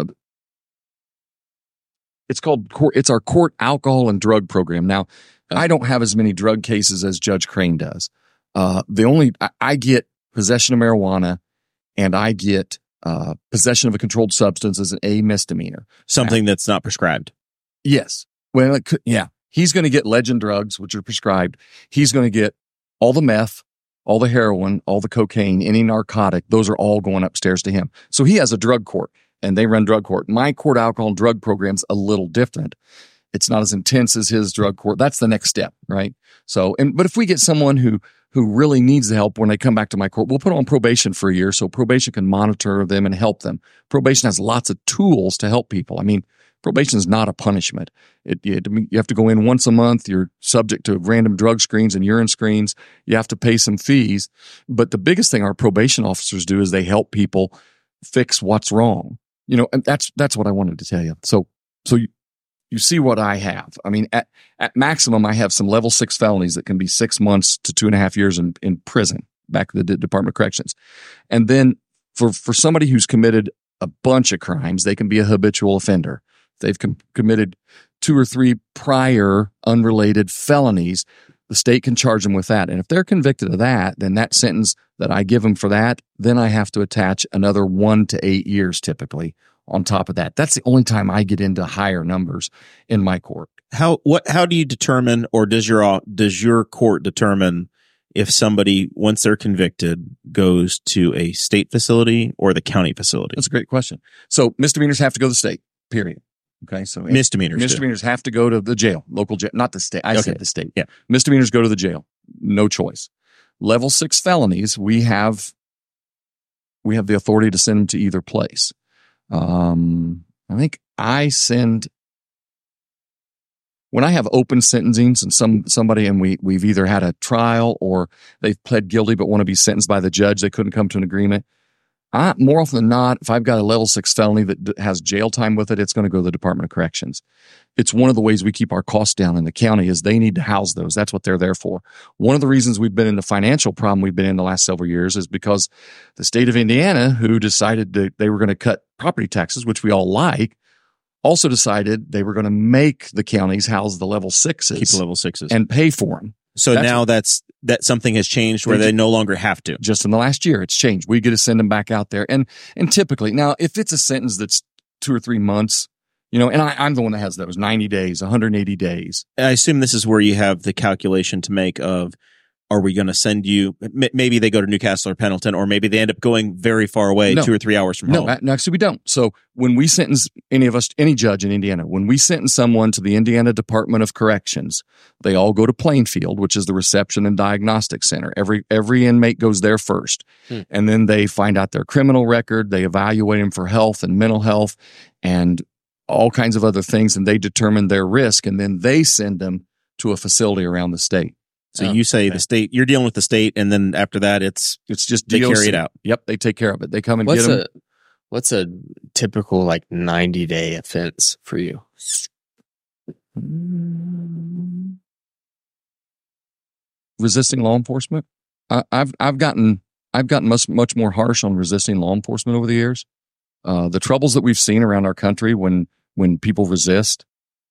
E: It's our court alcohol and drug program. Now, I don't have as many drug cases as Judge Crane does. I get possession of marijuana, and I get possession of a controlled substance as a misdemeanor.
B: Something that's not prescribed.
E: Yes. Well, he's going to get legend drugs, which are prescribed. He's going to get all the meth, all the heroin, all the cocaine, any narcotic. Those are all going upstairs to him. So he has a drug court, and they run drug court. My court alcohol and drug program's a little different. It's not as intense as his drug court. That's the next step, right? So, but if we get someone who really needs the help when they come back to my court, we'll put them on probation for a year so probation can monitor them and help them. Probation has lots of tools to help people. I mean, probation is not a punishment. You have to go in once a month. You're subject to random drug screens and urine screens. You have to pay some fees. But the biggest thing our probation officers do is they help people fix what's wrong. And that's what I wanted to tell you. So you see what I have. I mean, at maximum, I have some level 6 felonies that can be 6 months to 2.5 years in prison, back at the Department of Corrections. And then for somebody who's committed a bunch of crimes, they can be a habitual offender. They've committed 2 or 3 prior unrelated felonies. The state can charge them with that. And if they're convicted of that, then that sentence that I give them for that, then I have to attach another 1 to 8 years typically on top of that. That's the only time I get into higher numbers in my court.
B: How do you determine, or does your court determine if somebody, once they're convicted, goes to a state facility or the county facility?
E: That's a great question. So misdemeanors have to go to the state, period. Okay, so misdemeanors have to go to the jail, local jail, not the state. I said the state.
B: Yeah.
E: Misdemeanors go to the jail. No choice. Level 6 felonies, we have the authority to send them to either place. I think I send, when I have open sentencings and somebody, and we've either had a trial or they've pled guilty but want to be sentenced by the judge, they couldn't come to an agreement. More often than not, if I've got a level 6 felony that has jail time with it, it's going to go to the Department of Corrections. It's one of the ways we keep our costs down in the county is they need to house those. That's what they're there for. One of the reasons we've been in the financial problem we've been in the last several years is because the state of Indiana, who decided that they were going to cut property taxes, which we all like, also decided they were going to make the counties house the level 6s.
B: Keep the level 6s.
E: And pay for them.
B: So now that something has changed where they no longer have to.
E: Just in the last year, it's changed. We get to send them back out there. And typically, now, if it's a sentence that's 2 or 3 months, and I'm the one that has those 90 days, 180 days.
B: I assume this is where you have the calculation to make of, are we going to send you, maybe they go to Newcastle or Pendleton, or maybe they end up going very far away, 2 or 3 hours from home.
E: No, actually we don't. So when we sentence any judge in Indiana, when we sentence someone to the Indiana Department of Corrections, they all go to Plainfield, which is the reception and diagnostic center. Every inmate goes there first. And then they find out their criminal record. They evaluate them for health and mental health and all kinds of other things. And they determine their risk. And then they send them to a facility around the state.
B: So you say the state, you're dealing with the state, and then after that, it's just they carry it out.
E: Yep, they take care of it. They come and get them.
C: What's a typical 90-day offense for you?
E: Resisting law enforcement. I've gotten much more harsh on resisting law enforcement over the years. The troubles that we've seen around our country when people resist.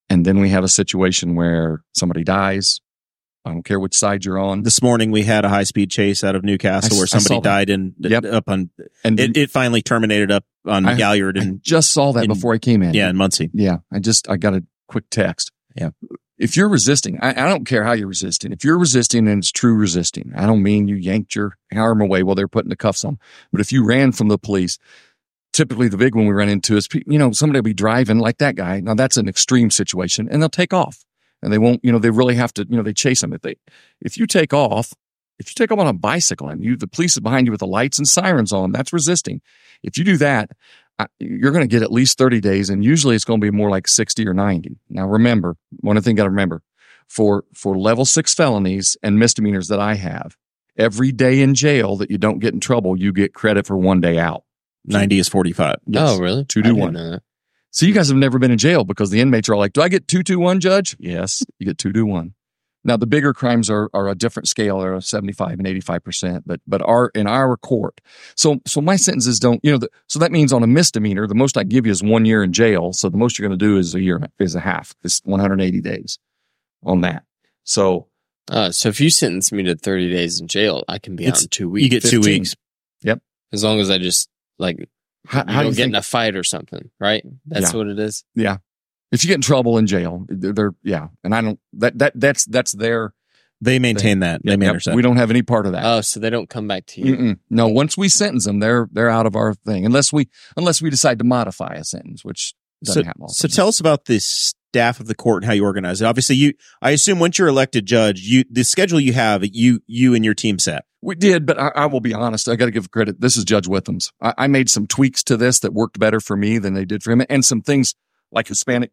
E: And then we have a situation where somebody dies. I don't care which side you're on.
B: This morning we had a high-speed chase out of Newcastle where somebody died up on, and it finally terminated up on Galliard. And
E: I just saw that before I came in.
B: Yeah, in Muncie.
E: Yeah, I got a quick text.
B: Yeah.
E: If you're resisting, I don't care how you're resisting. If you're resisting and it's true resisting, I don't mean you yanked your arm away while they're putting the cuffs on. But if you ran from the police, typically the big one we run into is, somebody will be driving like that guy. Now that's an extreme situation and they'll take off. And they won't, they really have to, they chase them. If you take off on a bicycle and the police is behind you with the lights and sirens on, that's resisting. If you do that, you're going to get at least 30 days. And usually it's going to be more like 60 or 90. Now remember, one thing you got to remember, for level 6 felonies and misdemeanors that I have, every day in jail that you don't get in trouble, you get credit for 1 day out.
B: 90 is 45.
C: Yes. Oh, really?
E: 2 to 1. So you guys have never been in jail because the inmates are all like, do I get 2-2-1, Judge? Yes, you get 2-1. Now, the bigger crimes are a different scale. They're 75 and 85%, but are in our court. So my sentences don't, so that means on a misdemeanor, the most I give you is 1 year in jail. So the most you're going to do is a half. It's 180 days on that. So
C: if you sentence me to 30 days in jail, I can be out in 2 weeks.
B: You get
E: 15.
B: 2 weeks.
E: Yep.
C: As long as I just how you don't get in a fight or something, right? That's what it is.
E: Yeah. If you get in trouble in jail, and I don't. That's their.
B: They maintain that. They manage that.
E: We don't have any part of that.
C: Oh, so they don't come back to you.
E: Mm-mm. No, once we sentence them, they're out of our thing. Unless we decide to modify a sentence, which doesn't happen often.
B: So tell us about the staff of the court and how you organize it. Obviously, I assume once you're elected judge, the schedule you have, you and your team set.
E: We did, but I will be honest. I got to give credit. This is Judge Witham's. I made some tweaks to this that worked better for me than they did for him, and some things like Hispanic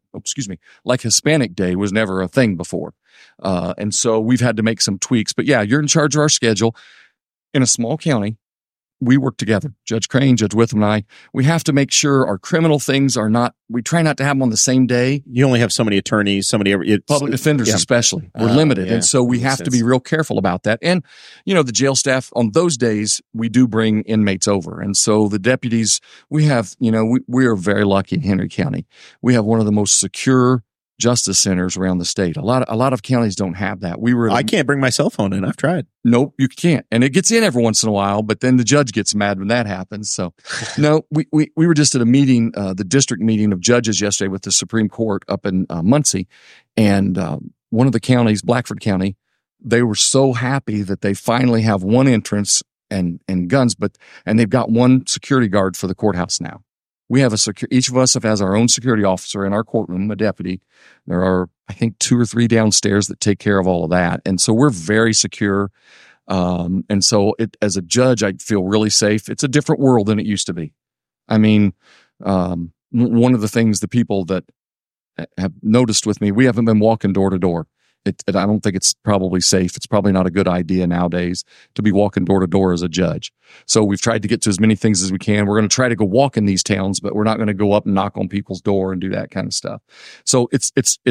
E: Day was never a thing before, and so we've had to make some tweaks. But yeah, you're in charge of our schedule. In a small county, we work together. Judge Crane, Judge Witham, and I. We have to make sure our criminal things are not. We try not to have them on the same day.
B: You only have so many attorneys,
E: public defenders, especially. We're limited, and so we have to be real careful about that. And the jail staff on those days, we do bring inmates over, and so the deputies we have. We are very lucky in Henry County. We have one of the most secure justice centers around the state. A lot of counties don't have that.
B: I can't bring my cell phone in. I've tried.
E: Nope, you can't. And it gets in every once in a while, but then the judge gets mad when that happens. So no, we were just at a meeting, the district meeting of judges yesterday with the Supreme Court up in Muncie, and one of the counties, Blackford County, they were so happy that they finally have one entrance and guns, and they've got one security guard for the courthouse now. We have each of us has our own security officer in our courtroom, a deputy. There are, I think, 2 or 3 downstairs that take care of all of that. And so we're very secure. And so as a judge, I feel really safe. It's a different world than it used to be. I mean, one of the things the people that have noticed with me, we haven't been walking door to door. I don't think it's probably safe. It's probably not a good idea nowadays to be walking door to door as a judge. So we've tried to get to as many things as we can. We're going to try to go walk in these towns, but we're not going to go up and knock on people's door and do that kind of stuff. So it's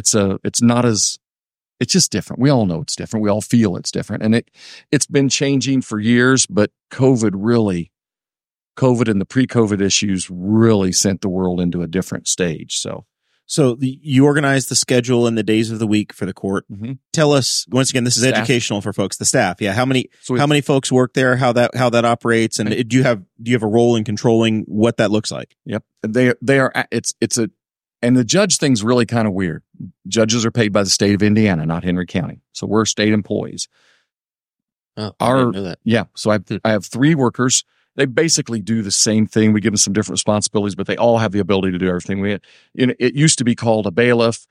E: just different. We all know it's different. We all feel it's different, and it's been changing for years. But COVID and the pre-COVID issues really sent the world into a different stage. So
B: you organize the schedule and the days of the week for the court. Mm-hmm. Tell us once again. This is staff. Educational for folks. The staff, yeah. How many folks work there? How that operates, and do you have a role in controlling what that looks like?
E: Yep, they are. And the judge thing's really kind of weird. Judges are paid by the state of Indiana, not Henry County, so we're state employees.
C: Oh, I didn't know that.
E: Yeah, so I have 3 workers. They basically do the same thing. We give them some different responsibilities, but they all have the ability to do everything. It used to be called a bailiff,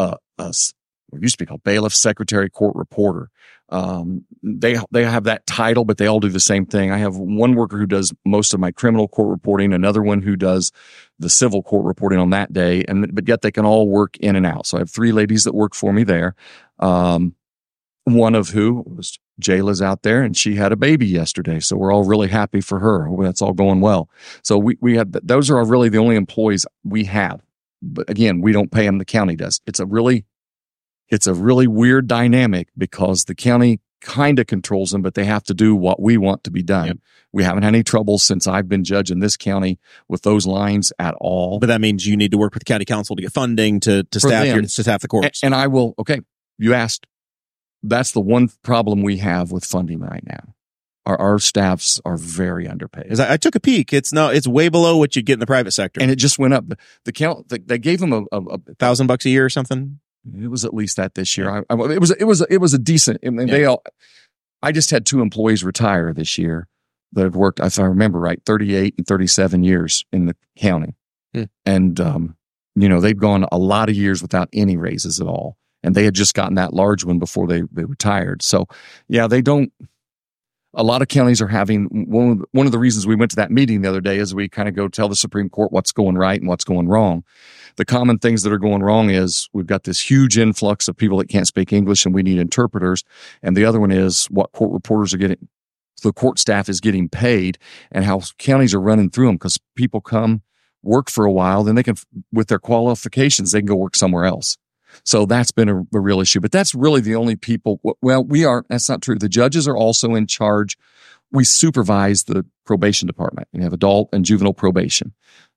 E: secretary, court reporter. They have that title, but they all do the same thing. I have one worker who does most of my criminal court reporting, another one who does the civil court reporting on that day, but yet they can all work in and out. So I have 3 ladies that work for me there. One of who was Jayla's out there, and she had a baby yesterday. So we're all really happy for her. That's all going well. So we have those are really the only employees we have. But again, we don't pay them. The county does. It's a really weird dynamic because the county kind of controls them, but they have to do what we want to be done.
B: Yep.
E: We haven't had any trouble since I've been judge in this county with those lines at all.
B: But that means you need to work with the county council to get funding to staff the courts.
E: And I will. Okay, you asked. That's the one problem we have with funding right now. Our staffs are very underpaid.
B: I took a peek. It's way below what you'd get in the private sector.
E: And it just went up. They gave them a
B: $1,000 a year or something.
E: It was at least that this year. It was a decent. I mean, I just had 2 employees retire this year that have worked, if I remember right, 38 and 37 years in the county. And, they've gone a lot of years without any raises at all. And they had just gotten that large one before they retired. So, yeah, they don't. A lot of counties are having one of the reasons we went to that meeting the other day is we kind of go tell the Supreme Court what's going right and what's going wrong. The common things that are going wrong is we've got this huge influx of people that can't speak English and we need interpreters. And the other one is what court reporters are getting, the court staff is getting paid and how counties are running through them because people come work for a while, then they can, with their qualifications, they can go work somewhere else. So that's been a real issue, but that's really the only people. Well, that's not true. The judges are also in charge. We supervise the probation department. We have adult and juvenile probation.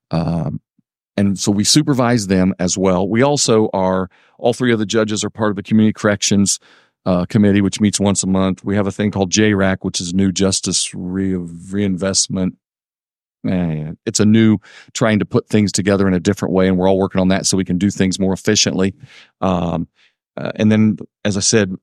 E: And so we supervise them as well. We also all 3 of the judges are part of the community corrections committee, which meets once a month. We have a thing called JRAC, which is New Justice Reinvestment. It's a new trying to put things together in a different way, and we're all working on that so we can do things more efficiently. And then, as I said,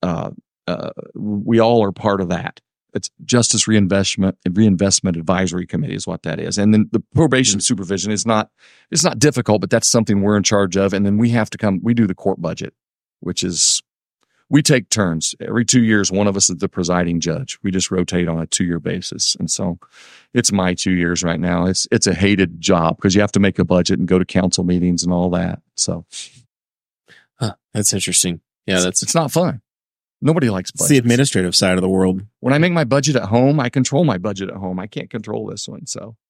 E: we all are part of that. It's Justice Reinvestment Advisory Committee is what that is. And then the probation supervision it's not difficult, but that's something we're in charge of. And then we do the court budget, which is, we take turns. Every 2 years, one of us is the presiding judge. We just rotate on a 2-year basis. And so it's my 2 years right now. It's a hated job because you have to make a budget and go to council meetings and all that. So
C: that's interesting. Yeah,
E: it's not fun. Nobody likes budgets.
B: It's the administrative side of the world.
E: When I make my budget at home, I control my budget at home. I can't control this one.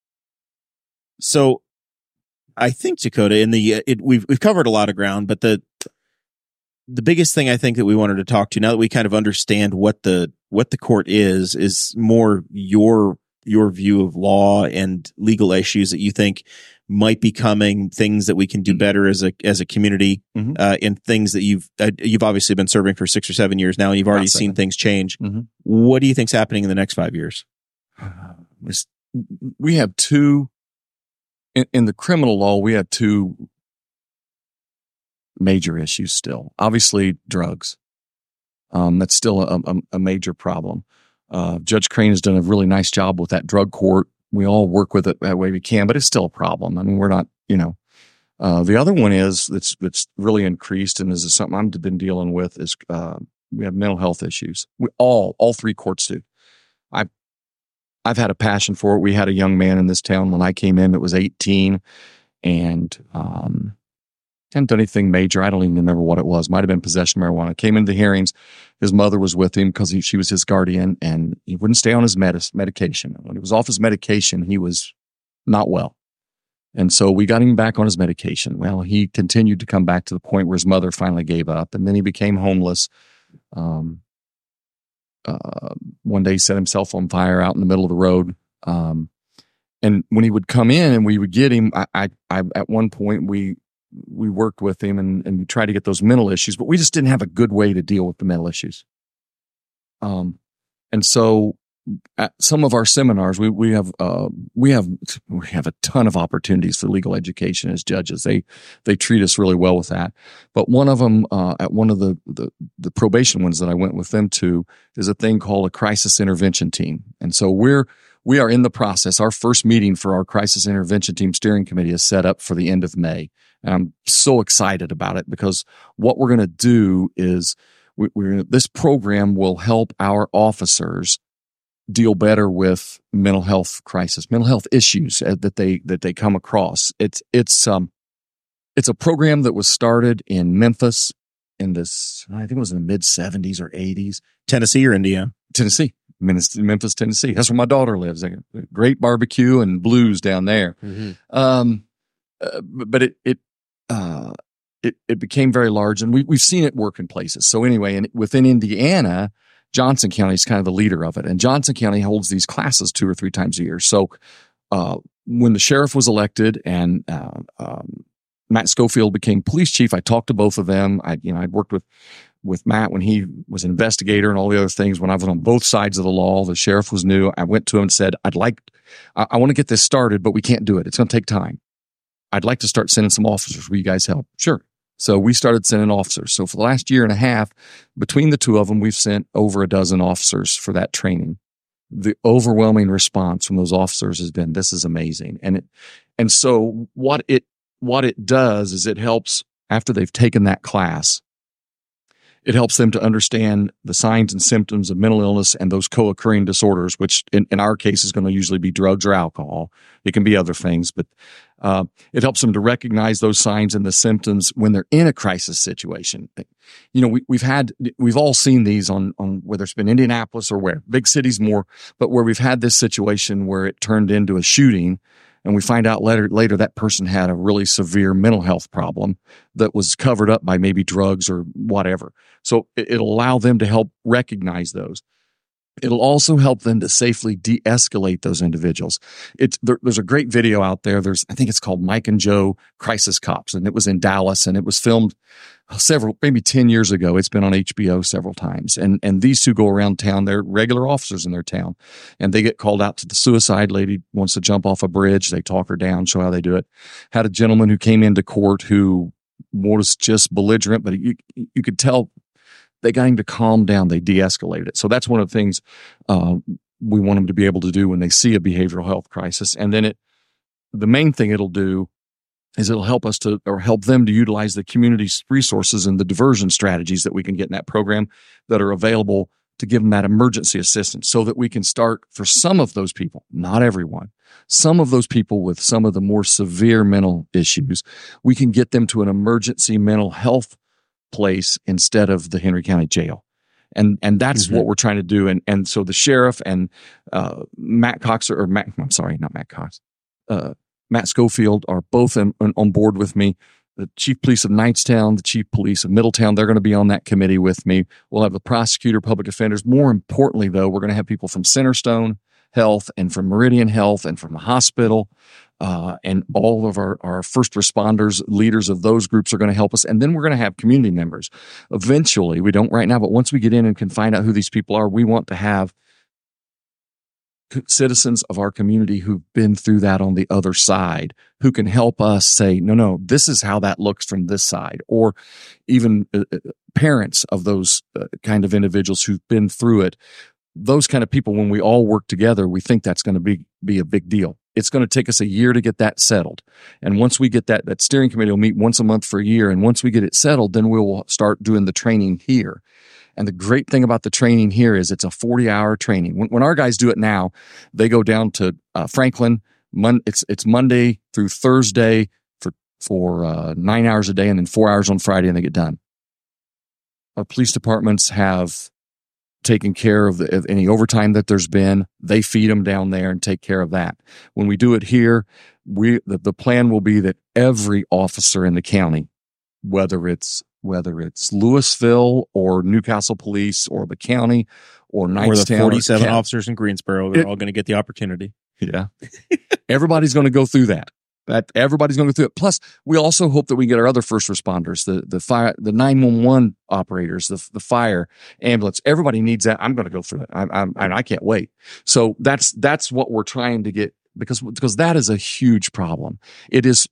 B: So I think, Dakota, we've covered a lot of ground, but the biggest thing I think that we wanted to talk to, now that we kind of understand what the court is more your view of law and legal issues that you think might be coming, things that we can do better as a community, and things that you've obviously been serving for 6 or 7 years now, and you've already seen things change. What do you think's happening in the next 5 years?
E: We have 2 in the criminal law. We have 2 major issues still. Obviously, drugs. That's still a major problem. Judge Crane has done a really nice job with that drug court. We all work with it that way we can, but it's still a problem. I mean, we're not, the other one that's really increased and is something I've been dealing with is we have mental health issues. We all 3 courts do. I've had a passion for it. We had a young man in this town when I came in that was 18 and hadn't done anything major. I don't even remember what it was. Might have been possession of marijuana. Came into the hearings. His mother was with him because she was his guardian, and he wouldn't stay on his medication. When he was off his medication, he was not well. And so we got him back on his medication. Well, he continued to come back to the point where his mother finally gave up, and then he became homeless. One day he set himself on fire out in the middle of the road. And when he would come in and we would get him, I at one point we worked with him and we tried to get those mental issues, but we just didn't have a good way to deal with the mental issues. And so at some of our seminars, we have a ton of opportunities for legal education as judges. They treat us really well with that. But one of them, at one of the probation ones that I went with them to, is a thing called a crisis intervention team. And so we are in the process. Our first meeting for our crisis intervention team steering committee is set up for the end of May. And I'm so excited about it because what we're going to do is this program will help our officers deal better with mental health issues that they come across. It's a program that was started in Memphis I think it was in the mid 70s or 80s.
B: Tennessee or Indiana?
E: Tennessee. Memphis, Tennessee. That's where my daughter lives. Great barbecue and blues down there. Mm-hmm. But it became very large, and we've seen it work in places. So anyway, within Indiana, Johnson County is kind of the leader of it. And Johnson County holds these classes 2 or 3 times a year. So when the sheriff was elected and Matt Schofield became police chief, I talked to both of them. I'd worked with Matt when he was an investigator and all the other things. When I was on both sides of the law, the sheriff was new. I went to him and said, I want to get this started, but we can't do it. It's going to take time. I'd like to start sending some officers. Will you guys help? Sure. So we started sending officers. So for the last year and a half, between the two of them, we've sent over a dozen officers for that training. The overwhelming response from those officers has been, this is amazing. And so what it does is it helps, after they've taken that class, it helps them to understand the signs and symptoms of mental illness and those co-occurring disorders, which in our case is going to usually be drugs or alcohol. It can be other things, but it helps them to recognize those signs and the symptoms when they're in a crisis situation. We've all seen these on whether it's been Indianapolis or where, big cities more, but where we've had this situation where it turned into a shooting. And we find out later that person had a really severe mental health problem that was covered up by maybe drugs or whatever. So it'll allow them to help recognize those. It'll also help them to safely de-escalate those individuals. There's a great video out there. I think it's called Mike and Joe Crisis Cops, and it was in Dallas, and it was filmed maybe 10 years ago. It's been on HBO several times. And these two go around town. They're regular officers in their town, and they get called out to the suicide lady wants to jump off a bridge. They talk her down, show how they do it. Had a gentleman who came into court who was just belligerent, but you could tell they got him to calm down. They de-escalated it. So that's one of the things we want them to be able to do when they see a behavioral health crisis. And then the main thing it'll do is it'll help them to utilize the community's resources and the diversion strategies that we can get in that program that are available to give them that emergency assistance, so that we can start for some of those people, not everyone, some of those people with some of the more severe mental issues, we can get them to an emergency mental health place instead of the Henry County Jail. And that's what we're trying to do. And so the sheriff and Matt Schofield are both on board with me. The chief police of Knightstown, the chief police of Middletown, they're going to be on that committee with me. We'll have the prosecutor, public defenders. More importantly, though, we're going to have people from Centerstone Health and from Meridian Health and from the hospital. And all of our first responders, leaders of those groups are going to help us. And then we're going to have community members. Eventually, we don't right now, but once we get in and can find out who these people are, we want to have citizens of our community who've been through that on the other side, who can help us say, no, this is how that looks from this side. Or even parents of those kind of individuals who've been through it. Those kind of people, when we all work together, we think that's going to be a big deal. It's going to take us a year to get that settled. And once we get that steering committee will meet once a month for a year. And once we get it settled, then we'll start doing the training here. And the great thing about the training here is it's a 40-hour training. When our guys do it now, they go down to Franklin. It's Monday through Thursday for 9 hours a day, and then 4 hours on Friday, and they get done. Our police departments have taken care of any overtime that there's been. They feed them down there and take care of that. When we do it here, the plan will be that every officer in the county, whether it's Louisville or Newcastle Police or the county or Knightstown,
B: or the 47 officers in Greensboro, they're all going to get the opportunity.
E: Yeah. Everybody's going to go through that. Everybody's going to go through it. Plus, we also hope that we get our other first responders, the fire, the 911 operators, the fire, ambulance. Everybody needs that. I'm going to go through it. I can't wait. So that's what we're trying to get, because that is a huge problem. It is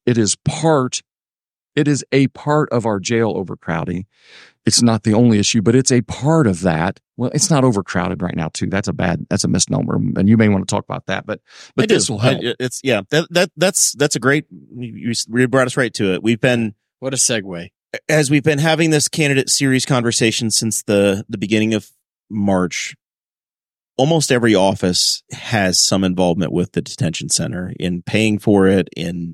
E: a part of our jail overcrowding. It's not the only issue, but it's a part of that. Well, it's not overcrowded right now too. That's a misnomer, and you may want to talk about that. But this will help.
B: That's a great. You brought us right to it.
C: What a segue.
B: As we've been having this candidate series conversation since the beginning of March. Almost every office has some involvement with the detention center in paying for it, in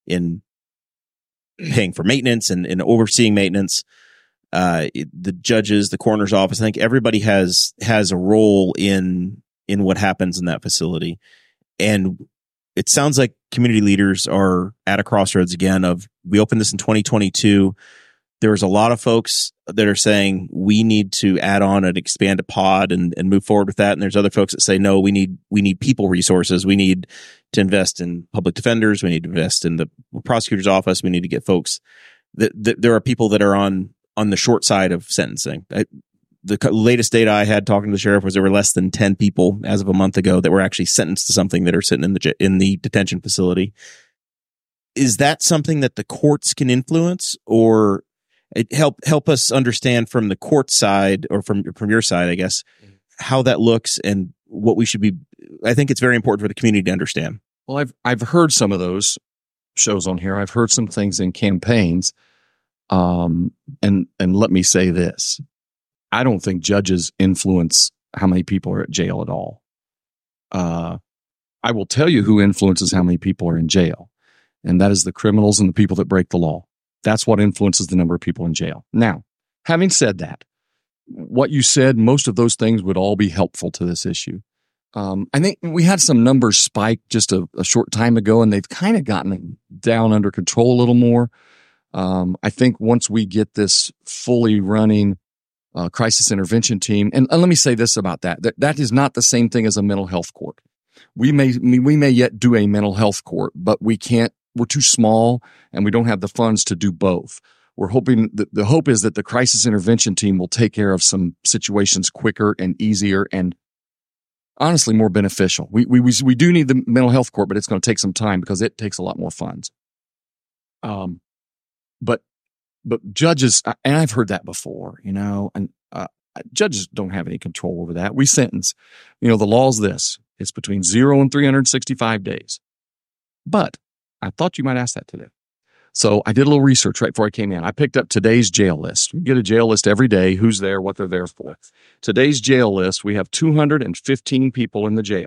B: paying for maintenance and overseeing maintenance. The judges, the coroner's office, I think everybody has a role in what happens in that facility. And it sounds like community leaders are at a crossroads again of, we opened this in 2022. there's a lot of folks that are saying we need to add on and expand a pod and move forward with that. And there's other folks that say, no, we need people resources. We need to invest in public defenders. We need to invest in the prosecutor's office. We need to get folks there are people that are on the short side of sentencing. The latest data I had talking to the sheriff was there were less than 10 people as of a month ago that were actually sentenced to something that are sitting in the detention facility. Is that something that the courts can influence, or help us understand from the court side, or from your side, I guess, how that looks and what we should be? I think it's very important for the community to understand.
E: Well, I've heard some of those shows on here. I've heard some things in campaigns. And let me say this. I don't think judges influence how many people are at jail at all. I will tell you who influences how many people are in jail, and that is the criminals and the people that break the law. That's what influences the number of people in jail. Now, having said that, what you said, most of those things would all be helpful to this issue. I think we had some numbers spike just a short time ago, and they've kind of gotten down under control a little more. I think once we get this fully running crisis intervention team, and let me say this about that is not the same thing as a mental health court. We may yet do a mental health court, but we can't. We're too small, and we don't have the funds to do both. We're hoping that the hope is that the crisis intervention team will take care of some situations quicker and easier, and honestly more beneficial. We do need the mental health court, but it's going to take some time because it takes a lot more funds. But judges, and I've heard that before, and judges don't have any control over that. We sentence, the law's this: it's between 0 and 365 days. But I thought you might ask that today. So I did a little research right before I came in. I picked up today's jail list. We get a jail list every day, who's there, what they're there for. Today's jail list, we have 215 people in the jail.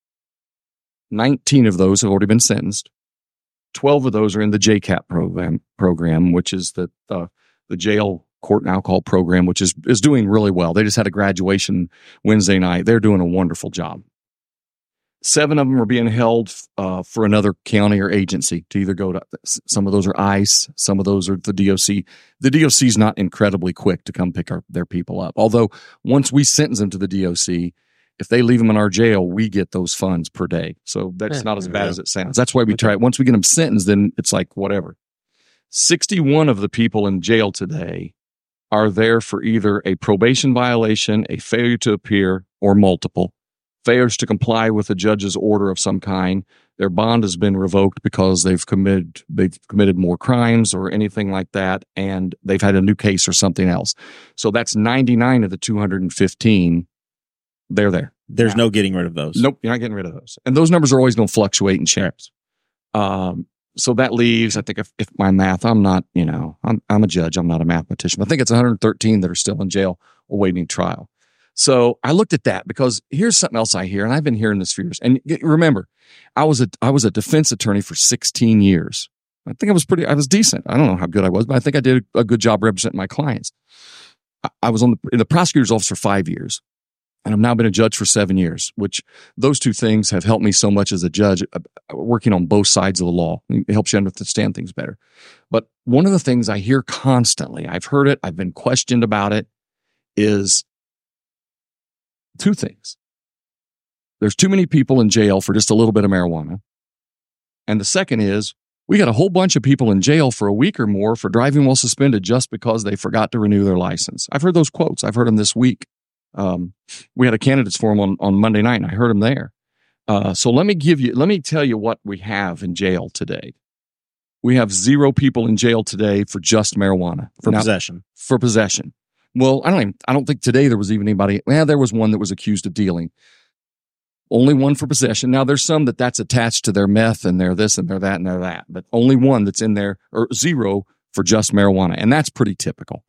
E: 19 of those have already been sentenced. 12 of those are in the JCAP program, which is the jail court and alcohol program, which is doing really well. They just had a graduation Wednesday night. They're doing a wonderful job. 7 of them are being held for another county or agency to either go to. Some of those are ICE. Some of those are the DOC. The DOC is not incredibly quick to come pick their people up. Although once we sentence them to the DOC, if they leave them in our jail, we get those funds per day. So that's not as bad as it sounds. That's why we try it. Once we get them sentenced, then it's like whatever. 61 of the people in jail today are there for either a probation violation, a failure to appear, or multiple. Failures to comply with a judge's order of some kind. Their bond has been revoked because they've committed more crimes or anything like that, and they've had a new case or something else. So that's 99 of the 215. They're there.
B: There's no getting rid of those.
E: Nope, you're not getting rid of those. And those numbers are always going to fluctuate and change. So that leaves, I think, if my math, I'm not, I'm a judge, I'm not a mathematician. I think it's 113 that are still in jail awaiting trial. So I looked at that because here's something else I hear, and I've been hearing this for years. And remember, I was a defense attorney for 16 years. I think I was decent. I don't know how good I was, but I think I did a good job representing my clients. I was in the prosecutor's office for 5 years, and I've now been a judge for 7 years, which those two things have helped me so much as a judge, working on both sides of the law. It helps you understand things better. But one of the things I hear constantly, I've heard it, I've been questioned about it, is two things. There's too many people in jail for just a little bit of marijuana. And the second is, we got a whole bunch of people in jail for a week or more for driving while suspended just because they forgot to renew their license. I've heard those quotes. I've heard them this week. We had a candidates forum on Monday night, and I heard them there. So let me tell you what we have in jail today. We have 0 people in jail today for just marijuana.
B: Possession.
E: For possession. Well, I don't think today there was even anybody. Well, there was one that was accused of dealing. Only one for possession. Now, there's some that's attached to their meth, and they're this, and they're that, and they're that. But only one that's in there, or 0 for just marijuana. And that's pretty typical.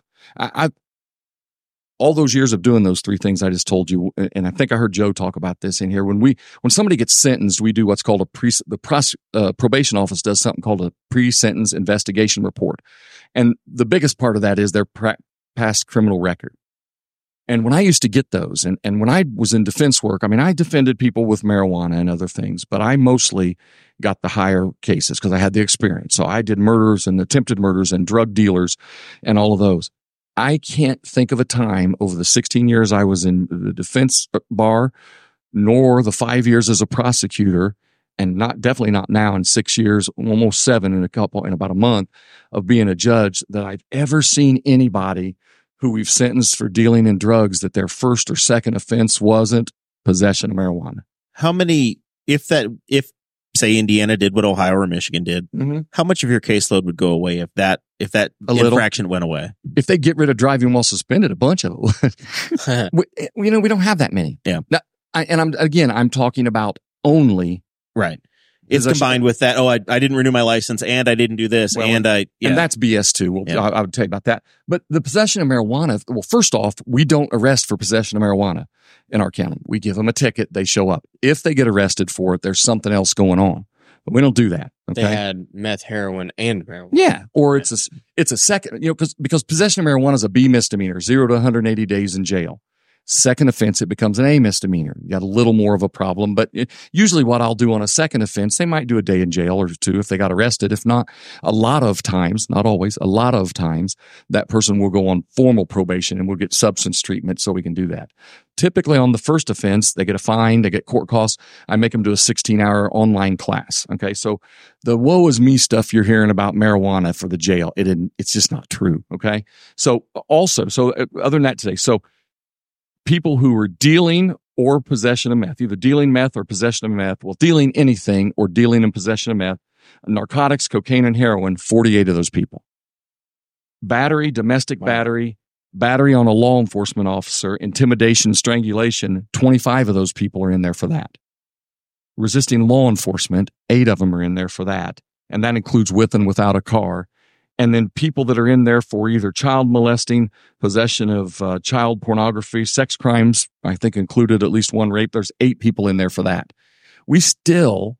E: All those years of doing those 3 things I just told you, and I think I heard Joe talk about this in here. When somebody gets sentenced, we do what's called the probation office does something called a pre-sentence investigation report. And the biggest part of that is their past criminal record. And when I used to get those, and when I was in defense work, I mean, I defended people with marijuana and other things, but I mostly got the higher cases because I had the experience. So I did murders and attempted murders and drug dealers and all of those. I can't think of a time over the 16 years I was in the defense bar, nor the 5 years as a prosecutor, and definitely not now in 6 years, almost 7 in about a month of being a judge, that I've ever seen anybody who we've sentenced for dealing in drugs that their first or second offense wasn't possession of marijuana.
B: How many, if say Indiana did what Ohio or Michigan did, how much of your caseload would go away if that infraction went away?
E: If they get rid of driving while suspended, a bunch of it. we don't have that many.
B: Yeah.
E: Now, I'm talking about only.
B: Right. It's combined with that. Oh, I didn't renew my license and I didn't do this. And that's
E: BS too. I would tell you about that. But the possession of marijuana, well, first off, we don't arrest for possession of marijuana in our county. We give them a ticket. They show up. If they get arrested for it, there's something else going on. But we don't do that. Okay?
C: They had meth, heroin, and marijuana.
E: Yeah. Or it's a second, because possession of marijuana is a B misdemeanor, 0 to 180 days in jail. Second offense, it becomes an A misdemeanor. You got a little more of a problem, but usually what I'll do on a second offense, they might do a day in jail or 2 if they got arrested. If not, a lot of times, not always, a lot of times, that person will go on formal probation and will get substance treatment so we can do that. Typically on the first offense, they get a fine, they get court costs. I make them do a 16-hour online class. Okay. So the woe is me stuff you're hearing about marijuana for the jail, it's just not true. Okay. So other than that today, people who are dealing or possession of meth, either dealing meth or possession of meth, dealing anything or dealing in possession of meth, narcotics, cocaine, and heroin, 48 of those people. Battery, domestic battery on a law enforcement officer, intimidation, strangulation, 25 of those people are in there for that. Resisting law enforcement, 8 of them are in there for that. And that includes with and without a car. And then people that are in there for either child molesting, possession of child pornography, sex crimes, I think included at least 1 rape. There's 8 people in there for that. It's still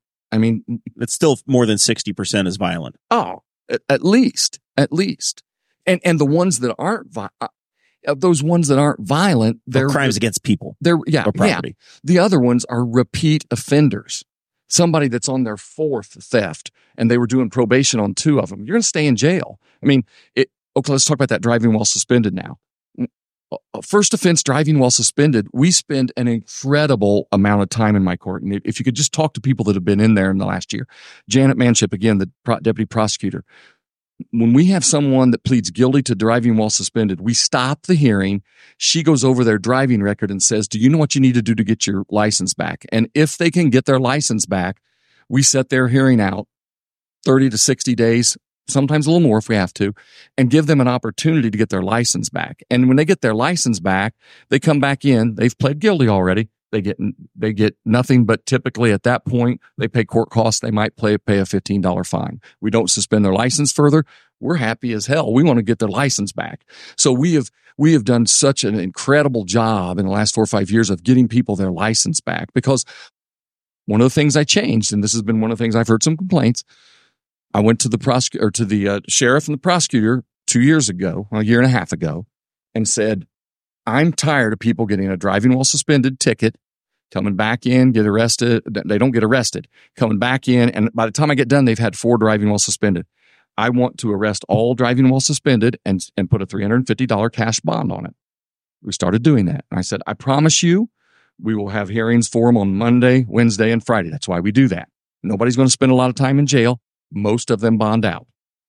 B: more than 60% is violent.
E: Oh, at least. And the ones that aren't those ones that aren't violent, they're
B: crimes against people.
E: Or property. Yeah. The other ones are repeat offenders. Somebody that's on their 4th theft and they were doing probation on 2 of them, you're going to stay in jail. I mean, okay, let's talk about that driving while suspended now. First offense, driving while suspended, we spend an incredible amount of time in my court. And if you could just talk to people that have been in there in the last year, Janet Manship, again, the deputy prosecutor, when we have someone that pleads guilty to driving while suspended, we stop the hearing. She goes over their driving record and says, do you know what you need to do to get your license back? And if they can get their license back, we set their hearing out 30 to 60 days, sometimes a little more if we have to, and give them an opportunity to get their license back. And when they get their license back, they come back in. They've pled guilty already. They get nothing, but typically at that point, they pay court costs. They might pay a $15 fine. We don't suspend their license further. We're happy as hell. We want to get their license back. So we have done such an incredible job in the last 4 or 5 years of getting people their license back, because one of the things I changed, and this has been one of the things I've heard some complaints. I went to the sheriff and the prosecutor 2 years ago, a year and a half ago, and said, I'm tired of people getting a driving while suspended ticket, coming back in, get arrested. They don't get arrested, coming back in. And by the time I get done, they've had 4 driving while suspended. I want to arrest all driving while suspended and put a $350 cash bond on it. We started doing that. And I said, I promise you, we will have hearings for them on Monday, Wednesday, and Friday. That's why we do that. Nobody's going to spend a lot of time in jail. Most of them bond out.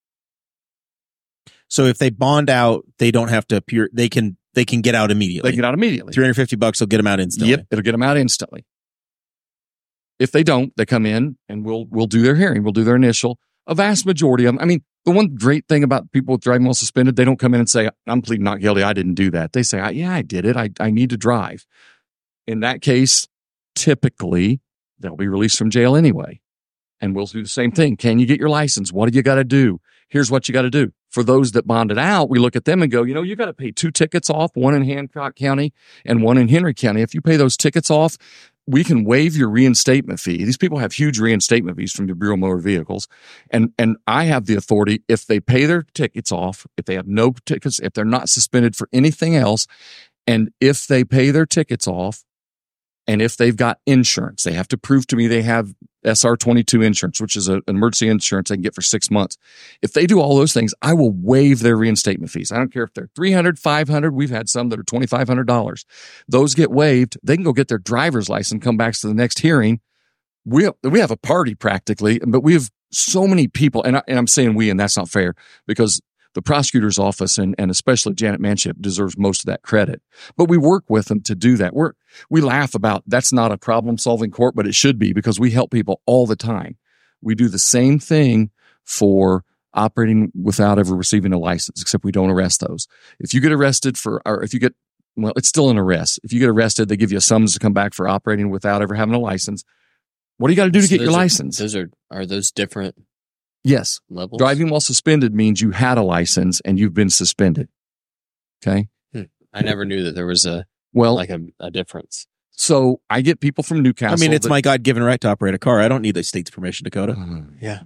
B: So if they bond out, they don't have to appear. They can get out immediately.
E: They get out immediately.
B: $350 will get them out instantly.
E: Yep, it'll get them out instantly. If they don't, they come in and we'll do their hearing. We'll do their initial. A vast majority of them. I mean, the one great thing about people with driving while suspended, they don't come in and say, I'm pleading not guilty. I didn't do that. They say, yeah, I did it. I need to drive. In that case, typically they'll be released from jail anyway. And we'll do the same thing. Can you get your license? What do you got to do? Here's what you got to do. For those that bonded out, we look at them and go, you got to pay 2 tickets off, one in Hancock County and one in Henry County. If you pay those tickets off, we can waive your reinstatement fee. These people have huge reinstatement fees from the Bureau of Motor Vehicles. And I have the authority, if they pay their tickets off, if they have no tickets, if they're not suspended for anything else, And if they pay their tickets off, and if they've got insurance, they have to prove to me they have SR22 insurance, which is an emergency insurance they can get for 6 months. If they do all those things, I will waive their reinstatement fees. I don't care if they're $300, $500. We've had some that are $2,500. Those get waived. They can go get their driver's license, come back to the next hearing. We have a party practically, but we have so many people, and I'm saying we, and that's not fair, because the prosecutor's office and especially Janet Manship deserves most of that credit. But we work with them to do that. We laugh about that's not a problem-solving court, but it should be, because we help people all the time. We do the same thing for operating without ever receiving a license, except we don't arrest those. If you get arrested it's still an arrest. If you get arrested, they give you a summons to come back for operating without ever having a license. What do you got to do to get your license?
C: Are those different?
E: Yes.
C: Levels?
E: Driving while suspended means you had a license and you've been suspended. Okay.
C: I never knew that there was a difference.
E: So I get people from Newcastle.
B: I mean, it's my God-given right to operate a car. I don't need the state's permission, Dakota.
C: Yeah.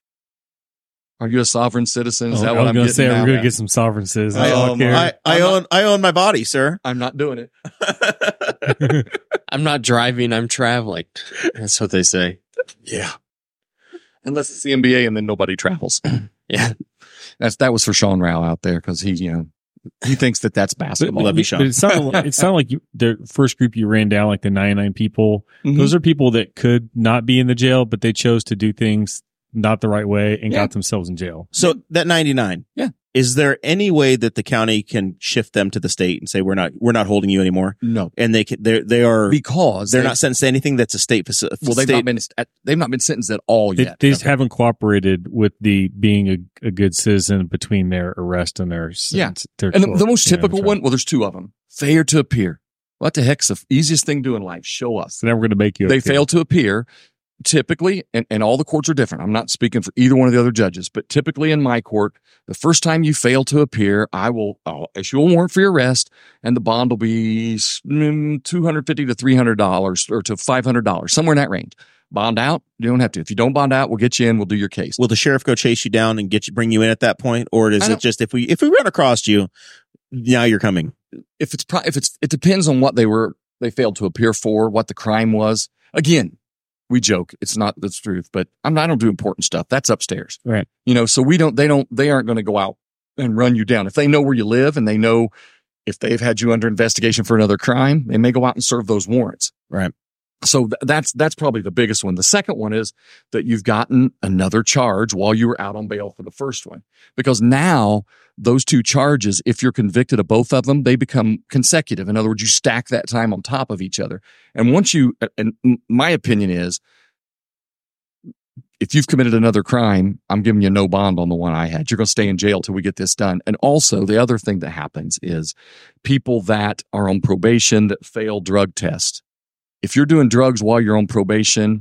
E: Are you a sovereign citizen? Is that
D: I
E: what
D: was
E: I'm
D: going
E: getting
D: to say?
E: now?
D: We're going to get some sovereign citizens.
B: I own my body, sir.
E: I'm not doing it.
C: I'm not driving, I'm traveling. That's what they say.
E: Yeah. Unless it's the NBA and then nobody travels.
C: Yeah.
E: That was for Sean Rao out there, because he thinks that's basketball.
B: Love you, Sean.
D: But it sounded like the first group you ran down, like the 99 people.
E: Mhm.
D: Those are people that could not be in the jail, but they chose to do things not the right way and got themselves in jail.
B: So that 99.
E: Yeah.
B: Is there any way that the county can shift them to the state and say we're not holding you anymore?
E: No,
B: And they are
E: because
B: they're not sentenced to anything that's a state facility.
E: Well, they've not been sentenced at all yet.
D: They just haven't cooperated with the being a good citizen between their arrest and their sentence.
E: And the most typical one, well, there's two of them. Failure to appear. What the heck's the easiest thing to do in life? Show us.
D: So now we're going to make you.
E: They fail to appear. Typically, and all the courts are different. I'm not speaking for either one of the other judges, but typically in my court, the first time you fail to appear, I'll issue a warrant for your arrest, and the bond will be $250 to $300 or to $500, somewhere in that range. Bond out, you don't have to. If you don't bond out, we'll get you in. We'll do your case.
B: Will the sheriff go chase you down and bring you in at that point, or is it just if we run across you, now you're coming?
E: It depends on what they failed to appear for, what the crime was. Again, we joke. It's not the truth, but I don't do important stuff. That's upstairs.
D: Right.
E: So they aren't going to go out and run you down. If they know where you live and they know if they've had you under investigation for another crime, they may go out and serve those warrants.
B: Right.
E: So that's probably the biggest one. The second one is that you've gotten another charge while you were out on bail for the first one, because now those two charges, if you're convicted of both of them, they become consecutive. In other words, you stack that time on top of each other. And my opinion is, if you've committed another crime, I'm giving you no bond on the one I had. You're going to stay in jail till we get this done. And also, the other thing that happens is people that are on probation that fail drug tests. If you're doing drugs while you're on probation,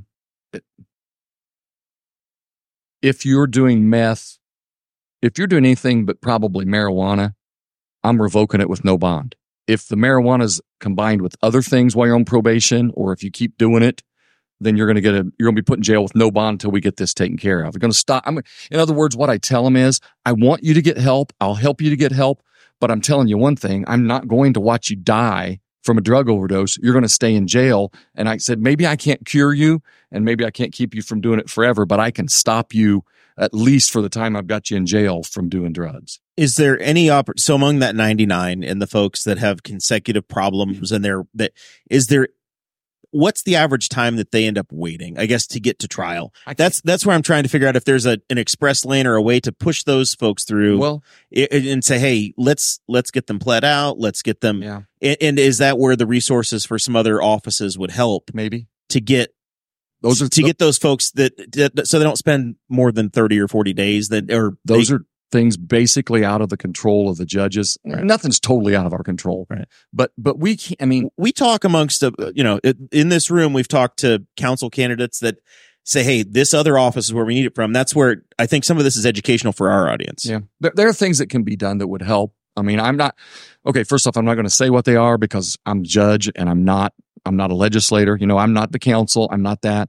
E: if you're doing meth, if you're doing anything but probably marijuana, I'm revoking it with no bond. If the marijuana is combined with other things while you're on probation, or if you keep doing it, then you're going to be put in jail with no bond until we get this taken care of. We're going to stop. In other words, what I tell them is, I want you to get help. I'll help you to get help. But I'm telling you one thing, I'm not going to watch you die from a drug overdose. You're going to stay in jail. And I said, maybe I can't cure you and maybe I can't keep you from doing it forever, but I can stop you at least for the time I've got you in jail from doing drugs.
B: Is there any so among that 99 and the folks that have consecutive problems and what's the average time that they end up waiting, I guess, to get to trial? That's where I'm trying to figure out if there's an express lane or a way to push those folks through and say, hey, let's get them pled out. Let's get them.
E: Yeah.
B: And is that where the resources for some other offices would help
E: maybe
B: to get get those folks that so they don't spend more than 30 or 40 days are
E: things basically out of the control of the judges.
B: Right.
E: Nothing's totally out of our control.
B: Right.
E: But we can't,
B: we talk amongst, in this room, we've talked to council candidates that say, hey, this other office is where we need it from. That's where I think some of this is educational for our audience.
E: Yeah. There are things that can be done that would help. I mean, first off, I'm not going to say what they are because I'm a judge and I'm not a legislator. I'm not the council. I'm not that.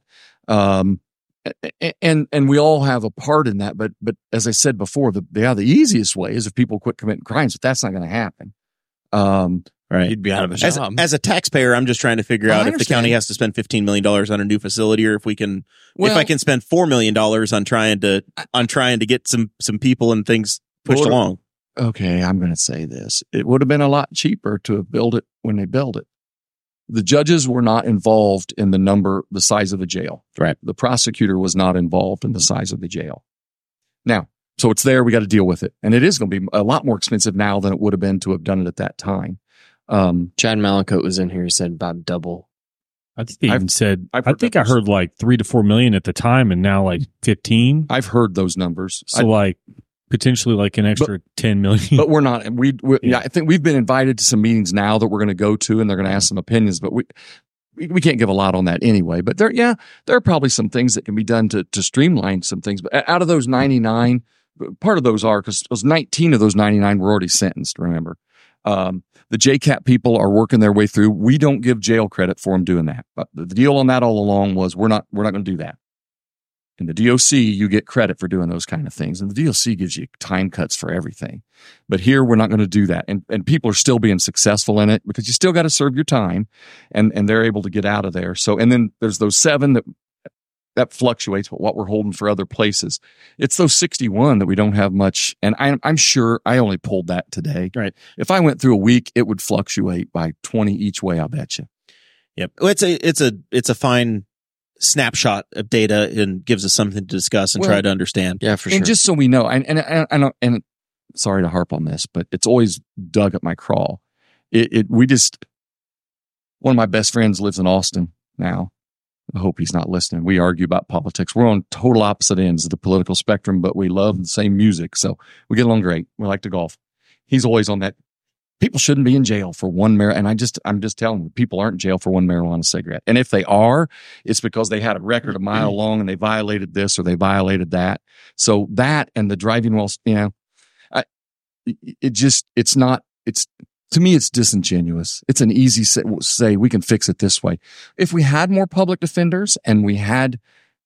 E: And we all have a part in that, but as I said before, the easiest way is if people quit committing crimes, but that's not going to happen.
B: Right.
C: You'd be out of a job.
B: As a taxpayer, I'm just trying to figure out if the county has to spend $15 million on a new facility, or if we can, if I can spend $4 million on trying to get some people and things pushed along.
E: Okay, I'm going to say this. It would have been a lot cheaper to have built it when they built it. The judges were not involved in the size of the jail.
B: Right.
E: The prosecutor was not involved in the size of the jail. Now, so it's there. We got to deal with it. And it is going to be a lot more expensive now than it would have been to have done it at that time.
C: Chad Malacote was in here. He said about double.
D: I think they even said, I
E: heard
D: think I heard like 3 to 4 million at the time, and now like 15.
E: I've heard those numbers.
D: So like potentially like an extra 10 million.
E: But we're not. Yeah, I think we've been invited to some meetings now that we're going to go to, and they're going to ask some opinions, but we can't give a lot on that anyway. But there are probably some things that can be done to streamline some things. But out of those 99, part of those are because 19 of those 99 were already sentenced, remember. The JCAP people are working their way through. We don't give jail credit for them doing that. But the deal on that all along was we're not going to do that. In the DOC, you get credit for doing those kind of things. And the DOC gives you time cuts for everything. But here, we're not going to do that. And people are still being successful in it because you still got to serve your time, and they're able to get out of there. So, and then there's those 7 that fluctuates with what we're holding for other places. It's those 61 that we don't have much. And I'm sure I only pulled that today.
B: Right.
E: If I went through a week, it would fluctuate by 20 each way, I'll bet you.
B: Yep. Well, it's a fine snapshot of data and gives us something to discuss and try to understand.
C: Yeah, for sure.
E: And just so we know, and sorry to harp on this, but it's always dug at my craw. One of my best friends lives in Austin now. I hope he's not listening. We argue about politics. We're on total opposite ends of the political spectrum, but we love the same music. So we get along great. We like to golf. He's always on that. People shouldn't be in jail for one marijuana. And I'm just telling you, people aren't in jail for one marijuana cigarette. And if they are, it's because they had a record a mile long and they violated this or they violated that. So that and the driving while, to me, it's disingenuous. It's an easy say we can fix it this way. If we had more public defenders and we had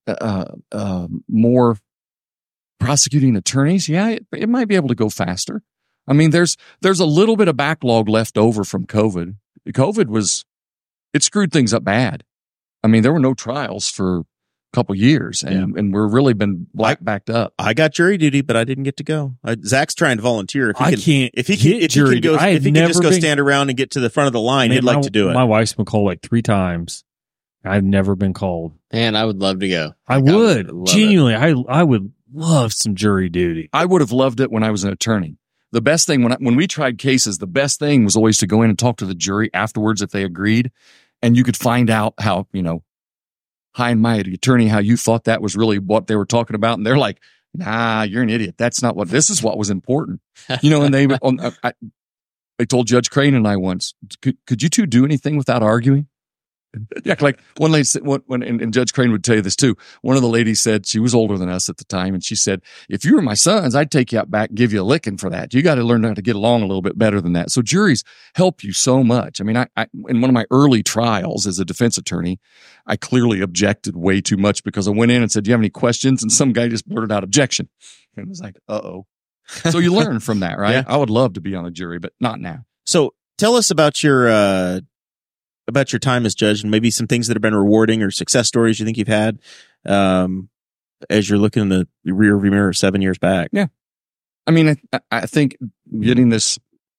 E: more prosecuting attorneys, it might be able to go faster. I mean, there's a little bit of backlog left over from COVID. It screwed things up bad. I mean, there were no trials for a couple years, and we're really been backed up.
B: I got jury duty, but I didn't get to go. Zach's trying to volunteer. If he can just go stand around and get to the front of the line, he'd like to do it.
D: My wife's been called like 3 times. I've never been called.
C: Man, I would love to go.
D: I would genuinely. I would love some jury duty.
E: I would have loved it when I was an attorney. The best thing when we tried cases, the best thing was always to go in and talk to the jury afterwards if they agreed, and you could find out how, hi and mighty attorney, how you thought that was really what they were talking about, and they're like, "Nah, you're an idiot. That's not what. This is what was important." And they told Judge Crane and I once, "Could you two do anything without arguing?" Yeah, like one lady said, and Judge Crane would tell you this too. One of the ladies said, she was older than us at the time, and she said, "If you were my sons, I'd take you out back and give you a licking for that. You got to learn how to get along a little bit better than that." So juries help you so much. I mean, I in one of my early trials as a defense attorney, I clearly objected way too much because I went in and said, "Do you have any questions?" And some guy just blurted out objection. And I was like, uh-oh. So you learn from that, right?
B: Yeah.
E: I would love to be on a jury, but not now.
B: So tell us about your time as judge and maybe some things that have been rewarding or success stories you think you've had as you're looking in the rear view mirror 7 years back.
E: Yeah. I mean, I think getting this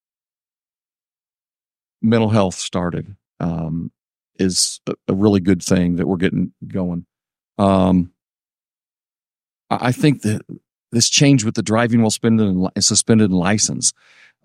E: mental health started is a really good thing that we're getting going. I think that this change with the driving while suspended and license,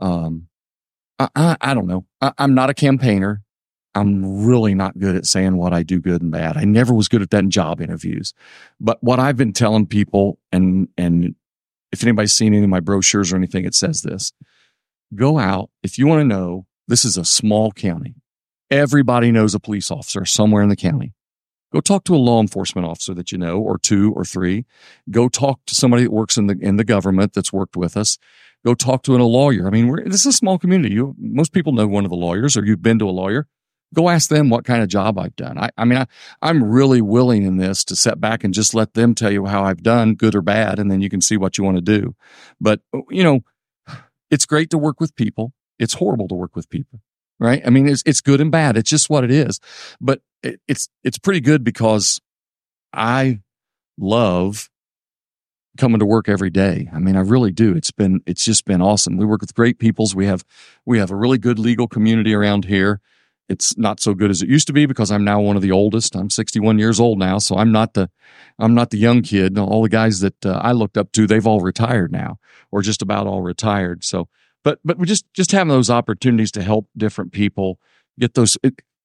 E: I don't know. I'm not a campaigner. I'm really not good at saying what I do good and bad. I never was good at that in job interviews. But what I've been telling people, and if anybody's seen any of my brochures or anything, it says this. Go out. If you want to know, this is a small county. Everybody knows a police officer somewhere in the county. Go talk to a law enforcement officer that you know, or 2 or 3. Go talk to somebody that works in the government that's worked with us. Go talk to a lawyer. I mean, this is a small community. Most people know one of the lawyers, or you've been to a lawyer. Go ask them what kind of job I've done. I'm really willing in this to sit back and just let them tell you how I've done, good or bad, and then you can see what you want to do. But, it's great to work with people. It's horrible to work with people. right? I mean, it's good and bad. It's just what it is. But it's pretty good because I love coming to work every day. I mean, I really do. It's just been awesome. We work with great peoples. We have a really good legal community around here. It's not so good as it used to be because I'm now one of the oldest. I'm 61 years old now, so I'm not the young kid. All the guys that I looked up to, they've all retired now, or just about all retired. So, but we just having those opportunities to help different people get those.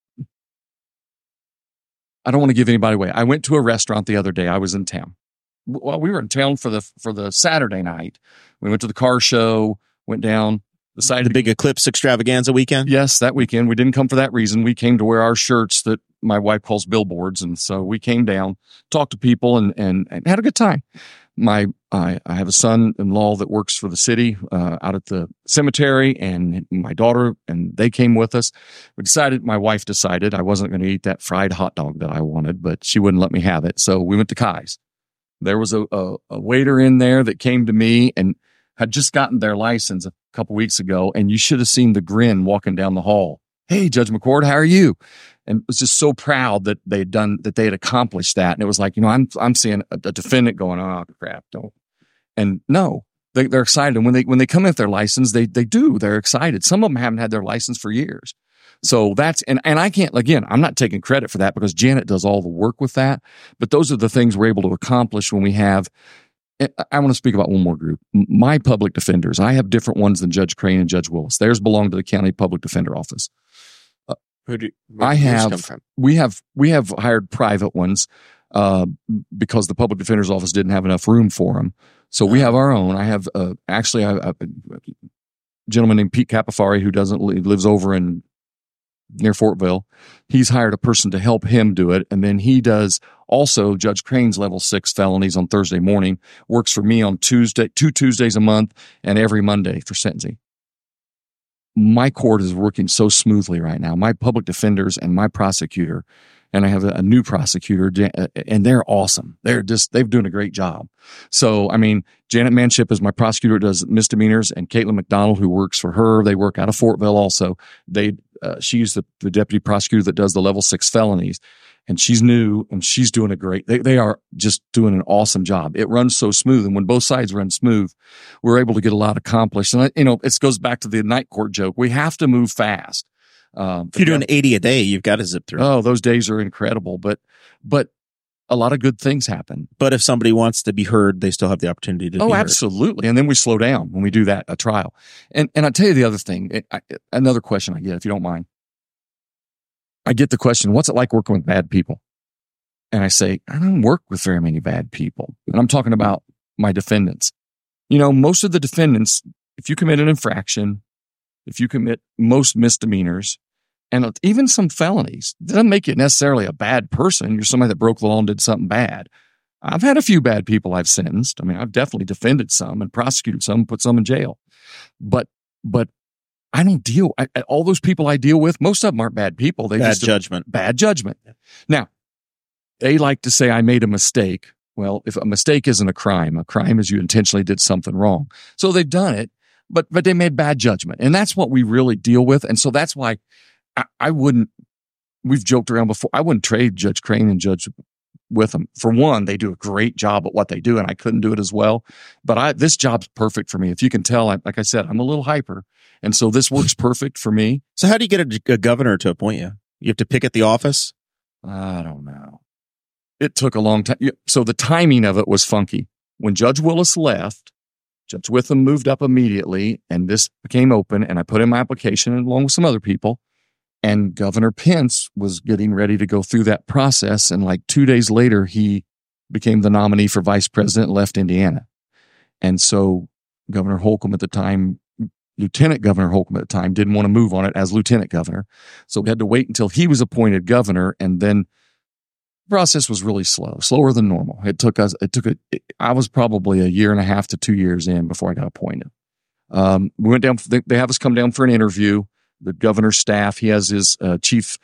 E: I don't want to give anybody away. I went to a restaurant the other day. I was in town. Well, we were in town for the Saturday night. We went to the car show, went down.
B: The big Eclipse extravaganza weekend?
E: Yes, that weekend. We didn't come for that reason. We came to wear our shirts that my wife calls billboards. And so we came down, talked to people, and had a good time. I have a son-in-law that works for the city out at the cemetery, and my daughter, and they came with us. My wife decided I wasn't going to eat that fried hot dog that I wanted, but she wouldn't let me have it. So we went to Kai's. There was a waiter in there that came to me and had just gotten their license a couple weeks ago, and you should have seen the grin walking down the hall. Hey, Judge McCord, how are you? And was just so proud that they had accomplished that. And it was like, I'm seeing a defendant going, oh crap, don't. And no, they're excited. And when they come in with their license, they're excited. Some of them haven't had their license for years. So that's, and I can't, again, I'm not taking credit for that because Janet does all the work with that. But those are the things we're able to accomplish when we have. I want to speak about one more group. My public defenders. I have different ones than Judge Crane and Judge Willis. Theirs belong to the county public defender office. We have hired private ones because the public defender's office didn't have enough room for them. So we have our own. I have a gentleman named Pete Capifari who lives over near Fortville. He's hired a person to help him do it. And then he does also Judge Crane's level 6 felonies on Thursday morning, works for me on two Tuesdays a month and every Monday for sentencing. My court is working so smoothly right now. My public defenders and my prosecutor, and I have a new prosecutor, and they're awesome. They're doing a great job. So, I mean, Janet Manship is my prosecutor, does misdemeanors, and Caitlin McDonald, who works for her, they work out of Fortville also. She's the deputy prosecutor that does the level 6 felonies, and she's new and she's doing they are just doing an awesome job. It runs so smooth. And when both sides run smooth, we're able to get a lot accomplished. And it goes back to the night court joke. We have to move fast.
B: If you're doing 80 a day, you've got to zip through.
E: Oh, those days are incredible, but a lot of good things happen.
B: But if somebody wants to be heard, they still have the opportunity to be heard.
E: Oh, absolutely. And then we slow down when we do that, a trial. And I'll tell you the other thing, another question I get, if you don't mind. I get the question, what's it like working with bad people? And I say, I don't work with very many bad people. And I'm talking about my defendants. Most of the defendants, if you commit an infraction, if you commit most misdemeanors, and even some felonies, it doesn't make you necessarily a bad person. You're somebody that broke the law and did something bad. I've had a few bad people I've sentenced. I mean, I've definitely defended some and prosecuted some, put some in jail. But I don't all those people I deal with, most of them aren't bad people. They
B: bad judgment.
E: Bad judgment. Yeah. Now, they like to say I made a mistake. Well, if a mistake isn't a crime is you intentionally did something wrong. So they've done it, but they made bad judgment. And that's what we really deal with. And so that's why we've joked around before. I wouldn't trade Judge Crane and Judge with them. For one, they do a great job at what they do, and I couldn't do it as well. But this job's perfect for me. If you can tell, like I said, I'm a little hyper. And so this works perfect for me.
B: So how do you get a governor to appoint you? You have to pick at the office?
E: I don't know. It took a long time. So the timing of it was funky. When Judge Willis left, Judge Witham moved up immediately, and this became open, and I put in my application along with some other people. And Governor Pence was getting ready to go through that process. And like 2 days later, he became the nominee for vice president and left Indiana. And so Governor Holcomb at the time, Lieutenant Governor Holcomb at the time, didn't want to move on it as lieutenant governor. So we had to wait until he was appointed governor. And then the process was really slower than normal. I was probably a year and a half to 2 years in before I got appointed. We went down, they have us come down for an interview. The governor's staff, he has his chief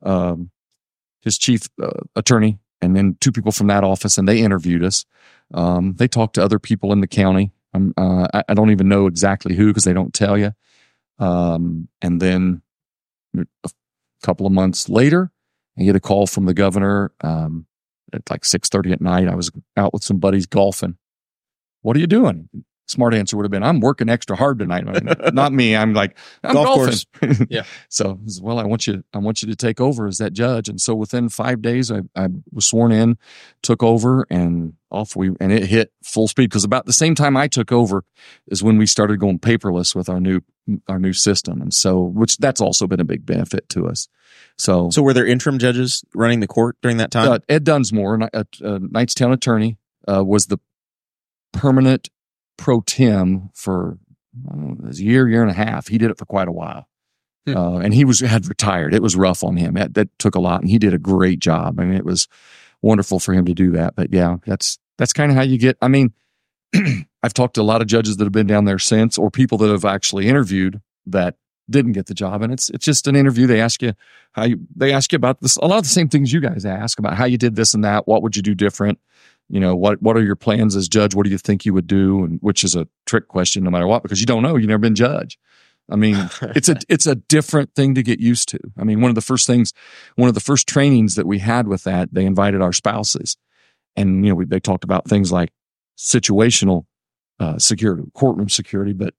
E: attorney, and then 2 people from that office, and they interviewed us. They talked to other people in the county. I don't even know exactly who because they don't tell you. And then A couple of months later, I get a call from the governor at like 6:30 at night. I was out with some buddies golfing. What are you doing? Smart answer would have been, I'm working extra hard tonight. I mean, not me. I'm like, I'm
B: Golf
E: golfing.
C: Yeah.
E: So, well, I want you to take over as that judge. And so within 5 days, I was sworn in, took over, and and it hit full speed. Because about the same time I took over is when we started going paperless with our new system. And so, which that's also been a big benefit to us. So
B: were there interim judges running the court during that time?
E: Ed Dunsmore, Knightstown attorney, was the permanent pro tem for a year and a half. He did it for quite a while. And he had retired. It was rough on him. That took a lot, and he did a great job. I mean, it was wonderful for him to do that. But yeah, that's kind of how you get. I mean, I've talked to a lot of judges that have been down there since, or people that have actually interviewed that didn't get the job, and it's just an interview. They ask you about this, a lot of the same things you guys ask about how you did this and that. What would you do different? You know, what are your plans as judge? What do you think you would do? And which is a trick question no matter what, because you don't know. You've never been judge. I mean, it's a different thing to get used to. I mean, one of the first trainings that we had with that, they invited our spouses, and you know, they talked about things like situational security, courtroom security, but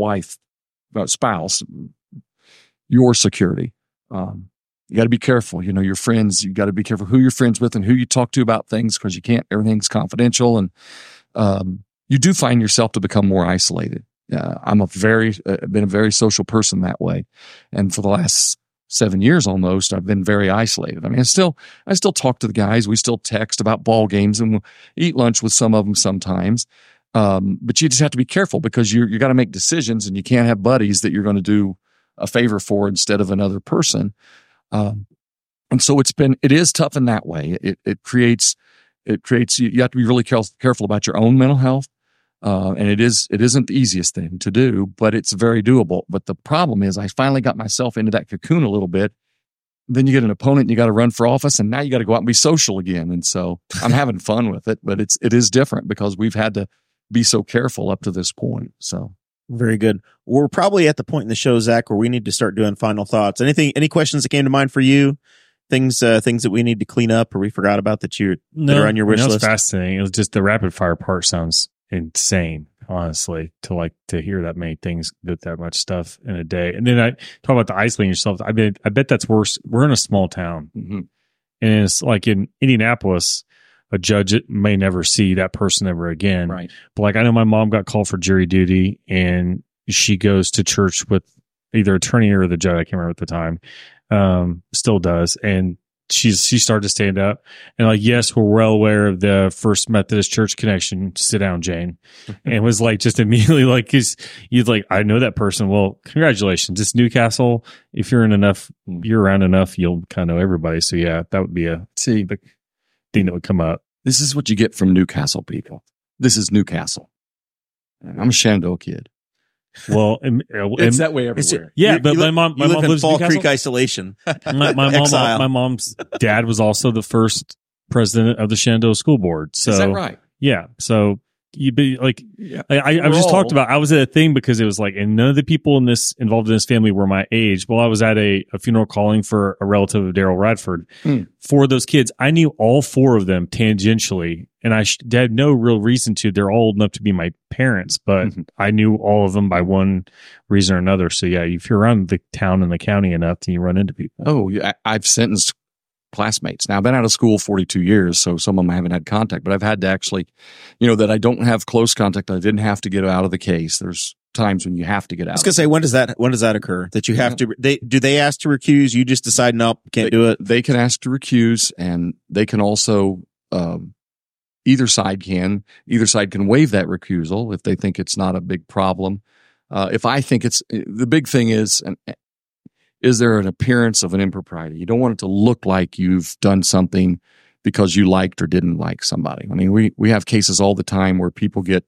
E: spouse, your security. You got to be careful. You know, your friends, you got to be careful who you're friends with and who you talk to about things, because everything's confidential. And you do find yourself to become more isolated. I'm been a very social person that way. And for the last 7 years almost, I've been very isolated. I mean, I still talk to the guys. We still text about ball games, and we'll eat lunch with some of them sometimes. But you just have to be careful, because you got to make decisions, and you can't have buddies that you're going to do a favor for instead of another person. And so it is tough in that way. It creates, you have to be really careful about your own mental health. And it isn't the easiest thing to do, but it's very doable. But the problem is, I finally got myself into that cocoon a little bit. Then you get an opponent, you got to run for office, and now you got to go out and be social again. And so I'm having fun with it, but it is different because we've had to be so careful up to this point. So.
B: Very good. We're probably at the point in the show, Zach, where we need to start doing final thoughts. Any questions that came to mind for you? Things that we need to clean up or we forgot about that are on your wish list?
D: It's fascinating. It was just the rapid fire part sounds insane, honestly, to hear that many things, that much stuff in a day. And then I talk about the isolating yourself. I bet that's worse. We're in a small town, and it's like in Indianapolis, a judge may never see that person ever again.
E: Right.
D: But like, I know my mom got called for jury duty, and she goes to church with either attorney or the judge. I can't remember at the time. Still does. And she started to stand up, and like, yes, we're well aware of the First Methodist Church connection. Sit down, Jane. And was like, just immediately like, you'd like, I know that person. Well, congratulations. It's Newcastle. If you're around enough, you'll kind of know everybody. So yeah, that would be the thing that would come up.
E: This is what you get from Newcastle people. This is Newcastle. I'm a Shenandoah kid.
D: Well,
E: it's that way everywhere.
D: Yeah, but my mom
B: live in
D: lives
B: Fall
D: in Newcastle.
B: Creek isolation.
D: My mom's dad was also the first president of the Shenandoah School Board. So,
E: is that right?
D: Yeah. So you'd be like, I was just talked about, I was at a thing because it was like, and none of the people involved in this family were my age. Well, I was at a funeral calling for a relative of Daryl Radford. For those kids, I knew all four of them tangentially, and I had no real reason to. They're all old enough to be my parents, but I knew all of them by one reason or another. So yeah, if you're around the town and the county enough, then you run into people.
E: Oh, I've sentenced classmates. Now, I've been out of school 42 years, so some of them I haven't had contact, but I've had to actually, that I don't have close contact. I didn't have to get out of the case. There's times when you have to get out.
B: I was going to say, when does that occur? That you have to, do they ask to recuse? You just decide, nope, can't do it?
E: They can ask to recuse, and they can also, either side can waive that recusal if they think it's not a big problem. If I think the big thing is there an appearance of an impropriety? You don't want it to look like you've done something because you liked or didn't like somebody. I mean, we have cases all the time where people get,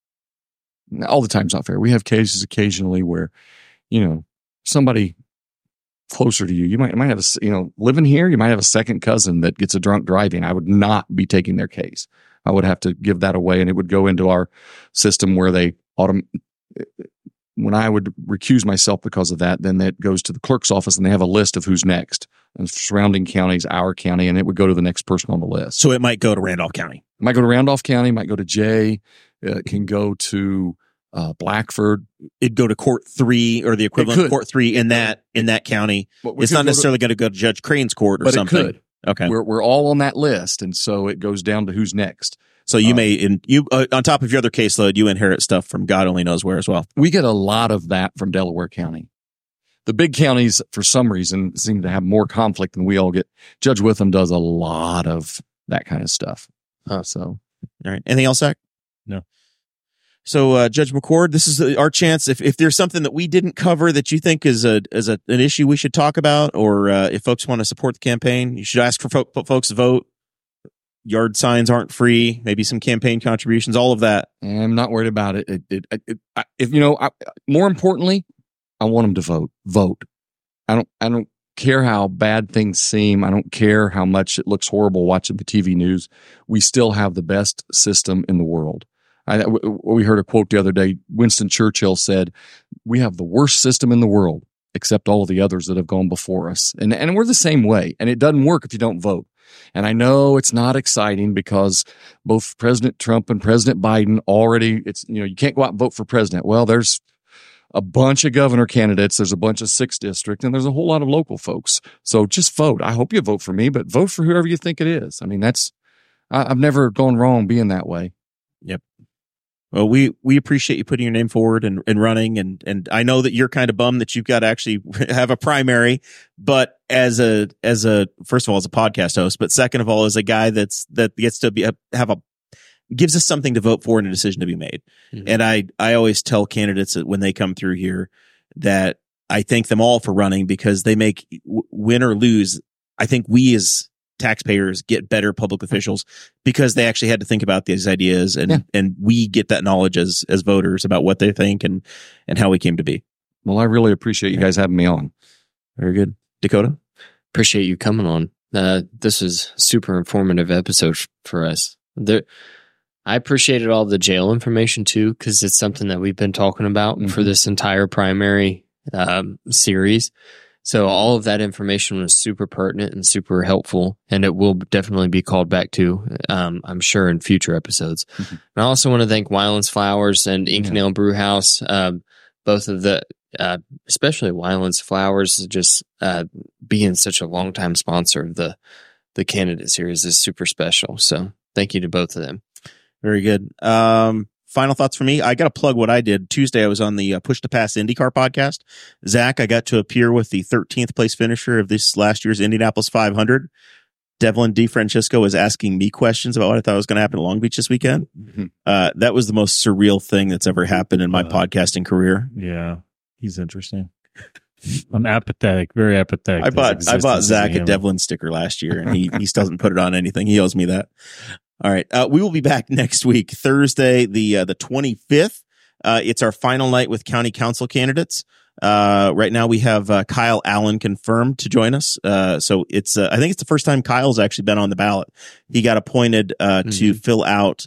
E: all the time's not fair. We have cases occasionally where, somebody closer to you might have living here, you might have a second cousin that gets a drunk driving. I would not be taking their case. I would have to give that away, and it would go into our system where they when I would recuse myself because of that, then that goes to the clerk's office and they have a list of who's next. And surrounding counties, our county, and it would go to the next person on the list.
B: So it might go to Randolph County.
E: It might go to Randolph County, might go to Jay, it can go to Blackford.
B: It'd go to Court 3 or the equivalent of Court 3 in that county. It's not necessarily going to go to Judge Crane's court or something.
E: It could.
B: Okay.
E: We're all on that list, and so it goes down to who's next.
B: So you on top of your other caseload, you inherit stuff from God only knows where as well.
E: We get a lot of that from Delaware County. The big counties, for some reason, seem to have more conflict than we all get. Judge Witham does a lot of that kind of stuff. So,
B: all right. Anything else, Zach?
D: No.
B: So, Judge McCord, this is our chance. If there's something that we didn't cover that you think is an issue we should talk about, or if folks want to support the campaign, you should ask for folks to vote. Yard signs aren't free. Maybe some campaign contributions. All of that.
E: I'm not worried about it. More importantly, I want them to vote. Vote. I don't care how bad things seem. I don't care how much it looks horrible watching the TV news. We still have the best system in the world. We heard a quote the other day. Winston Churchill said, "We have the worst system in the world, except all of the others that have gone before us." And we're the same way. And it doesn't work if you don't vote. And I know it's not exciting because both President Trump and President Biden already, you can't go out and vote for president. Well, there's a bunch of governor candidates. There's a bunch of 6th district, and there's a whole lot of local folks. So just vote. I hope you vote for me, but vote for whoever you think it is. I mean, I've never gone wrong being that way.
B: Yep. Well, we appreciate you putting your name forward and running. And I know that you're kind of bummed that you've got to actually have a primary, but as a first of all, as a podcast host, but second of all, as a guy that gets to gives us something to vote for and a decision to be made. Mm-hmm. And I always tell candidates that when they come through here that I thank them all for running because they make win or lose. I think we as taxpayers get better public officials because they actually had to think about these ideas and we get that knowledge as voters about what they think and how we came to be.
E: Well, I really appreciate you guys having me on.
B: Very good. Dakota?
C: Appreciate you coming on. This is super informative episode for us. I appreciated all the jail information too, because it's something that we've been talking about for this entire primary series. So all of that information was super pertinent and super helpful, and it will definitely be called back to, I'm sure, in future episodes. Mm-hmm. And I also want to thank Weiland's Flowers and Ink Nail Brew House, both of the, especially Weiland's Flowers, just being such a longtime sponsor of the candidate series is super special. So thank you to both of them.
B: Very good. Final thoughts for me. I got to plug what I did. Tuesday, I was on the Push to Pass IndyCar podcast. Zach, I got to appear with the 13th place finisher of this last year's Indianapolis 500. Devlin DeFrancisco was asking me questions about what I thought was going to happen at Long Beach this weekend. Mm-hmm. That was the most surreal thing that's ever happened in my podcasting career.
D: Yeah, he's interesting. I'm apathetic, very apathetic.
B: I bought Zach a Devlin sticker last year, and he still doesn't put it on anything. He owes me that. All right. We will be back next week, Thursday, the 25th. It's our final night with county council candidates. Right now we have Kyle Allen confirmed to join us. So it's I think it's the first time Kyle's actually been on the ballot. He got appointed to fill out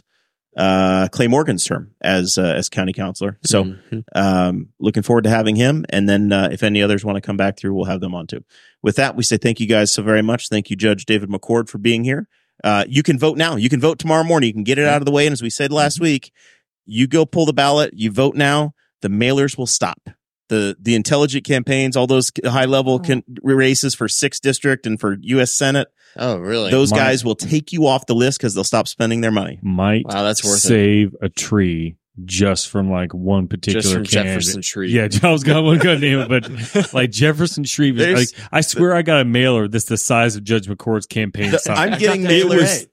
B: Clay Morgan's term as county councilor. So looking forward to having him. And then if any others want to come back through, we'll have them on too. With that, we say thank you guys so very much. Thank you, Judge David McCord, for being here. You can vote now. You can vote tomorrow morning. You can get it out of the way. And as we said last week, you go pull the ballot, you vote now, the mailers will stop. The intelligent campaigns, all those high level races for 6th district and for U.S. Senate.
C: Oh, really?
B: Those guys will take you off the list because they'll stop spending their money.
D: That's worth save a tree just from like one particular
C: just from
D: candidate.
C: Jefferson Shreve.
D: Yeah, I was going to name it, but like Jefferson Shreve. Like, I swear I got a mailer that's the size of Judge McCord's campaign sign.
B: I'm getting mailers.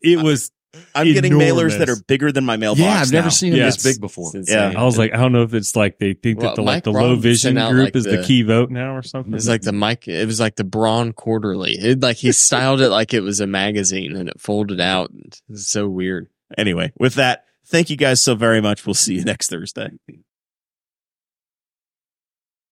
B: I'm getting mailers that are bigger than my mailbox.
E: Yeah, I've never seen them this big before.
B: Yeah,
D: I was like, I don't know if it's like they think that the low vision group is the key vote now or something.
C: It's like it was like the Braun Quarterly. He styled it like it was a magazine and it folded out. It's so weird.
B: Anyway, with that, thank you guys so very much. We'll see you next Thursday.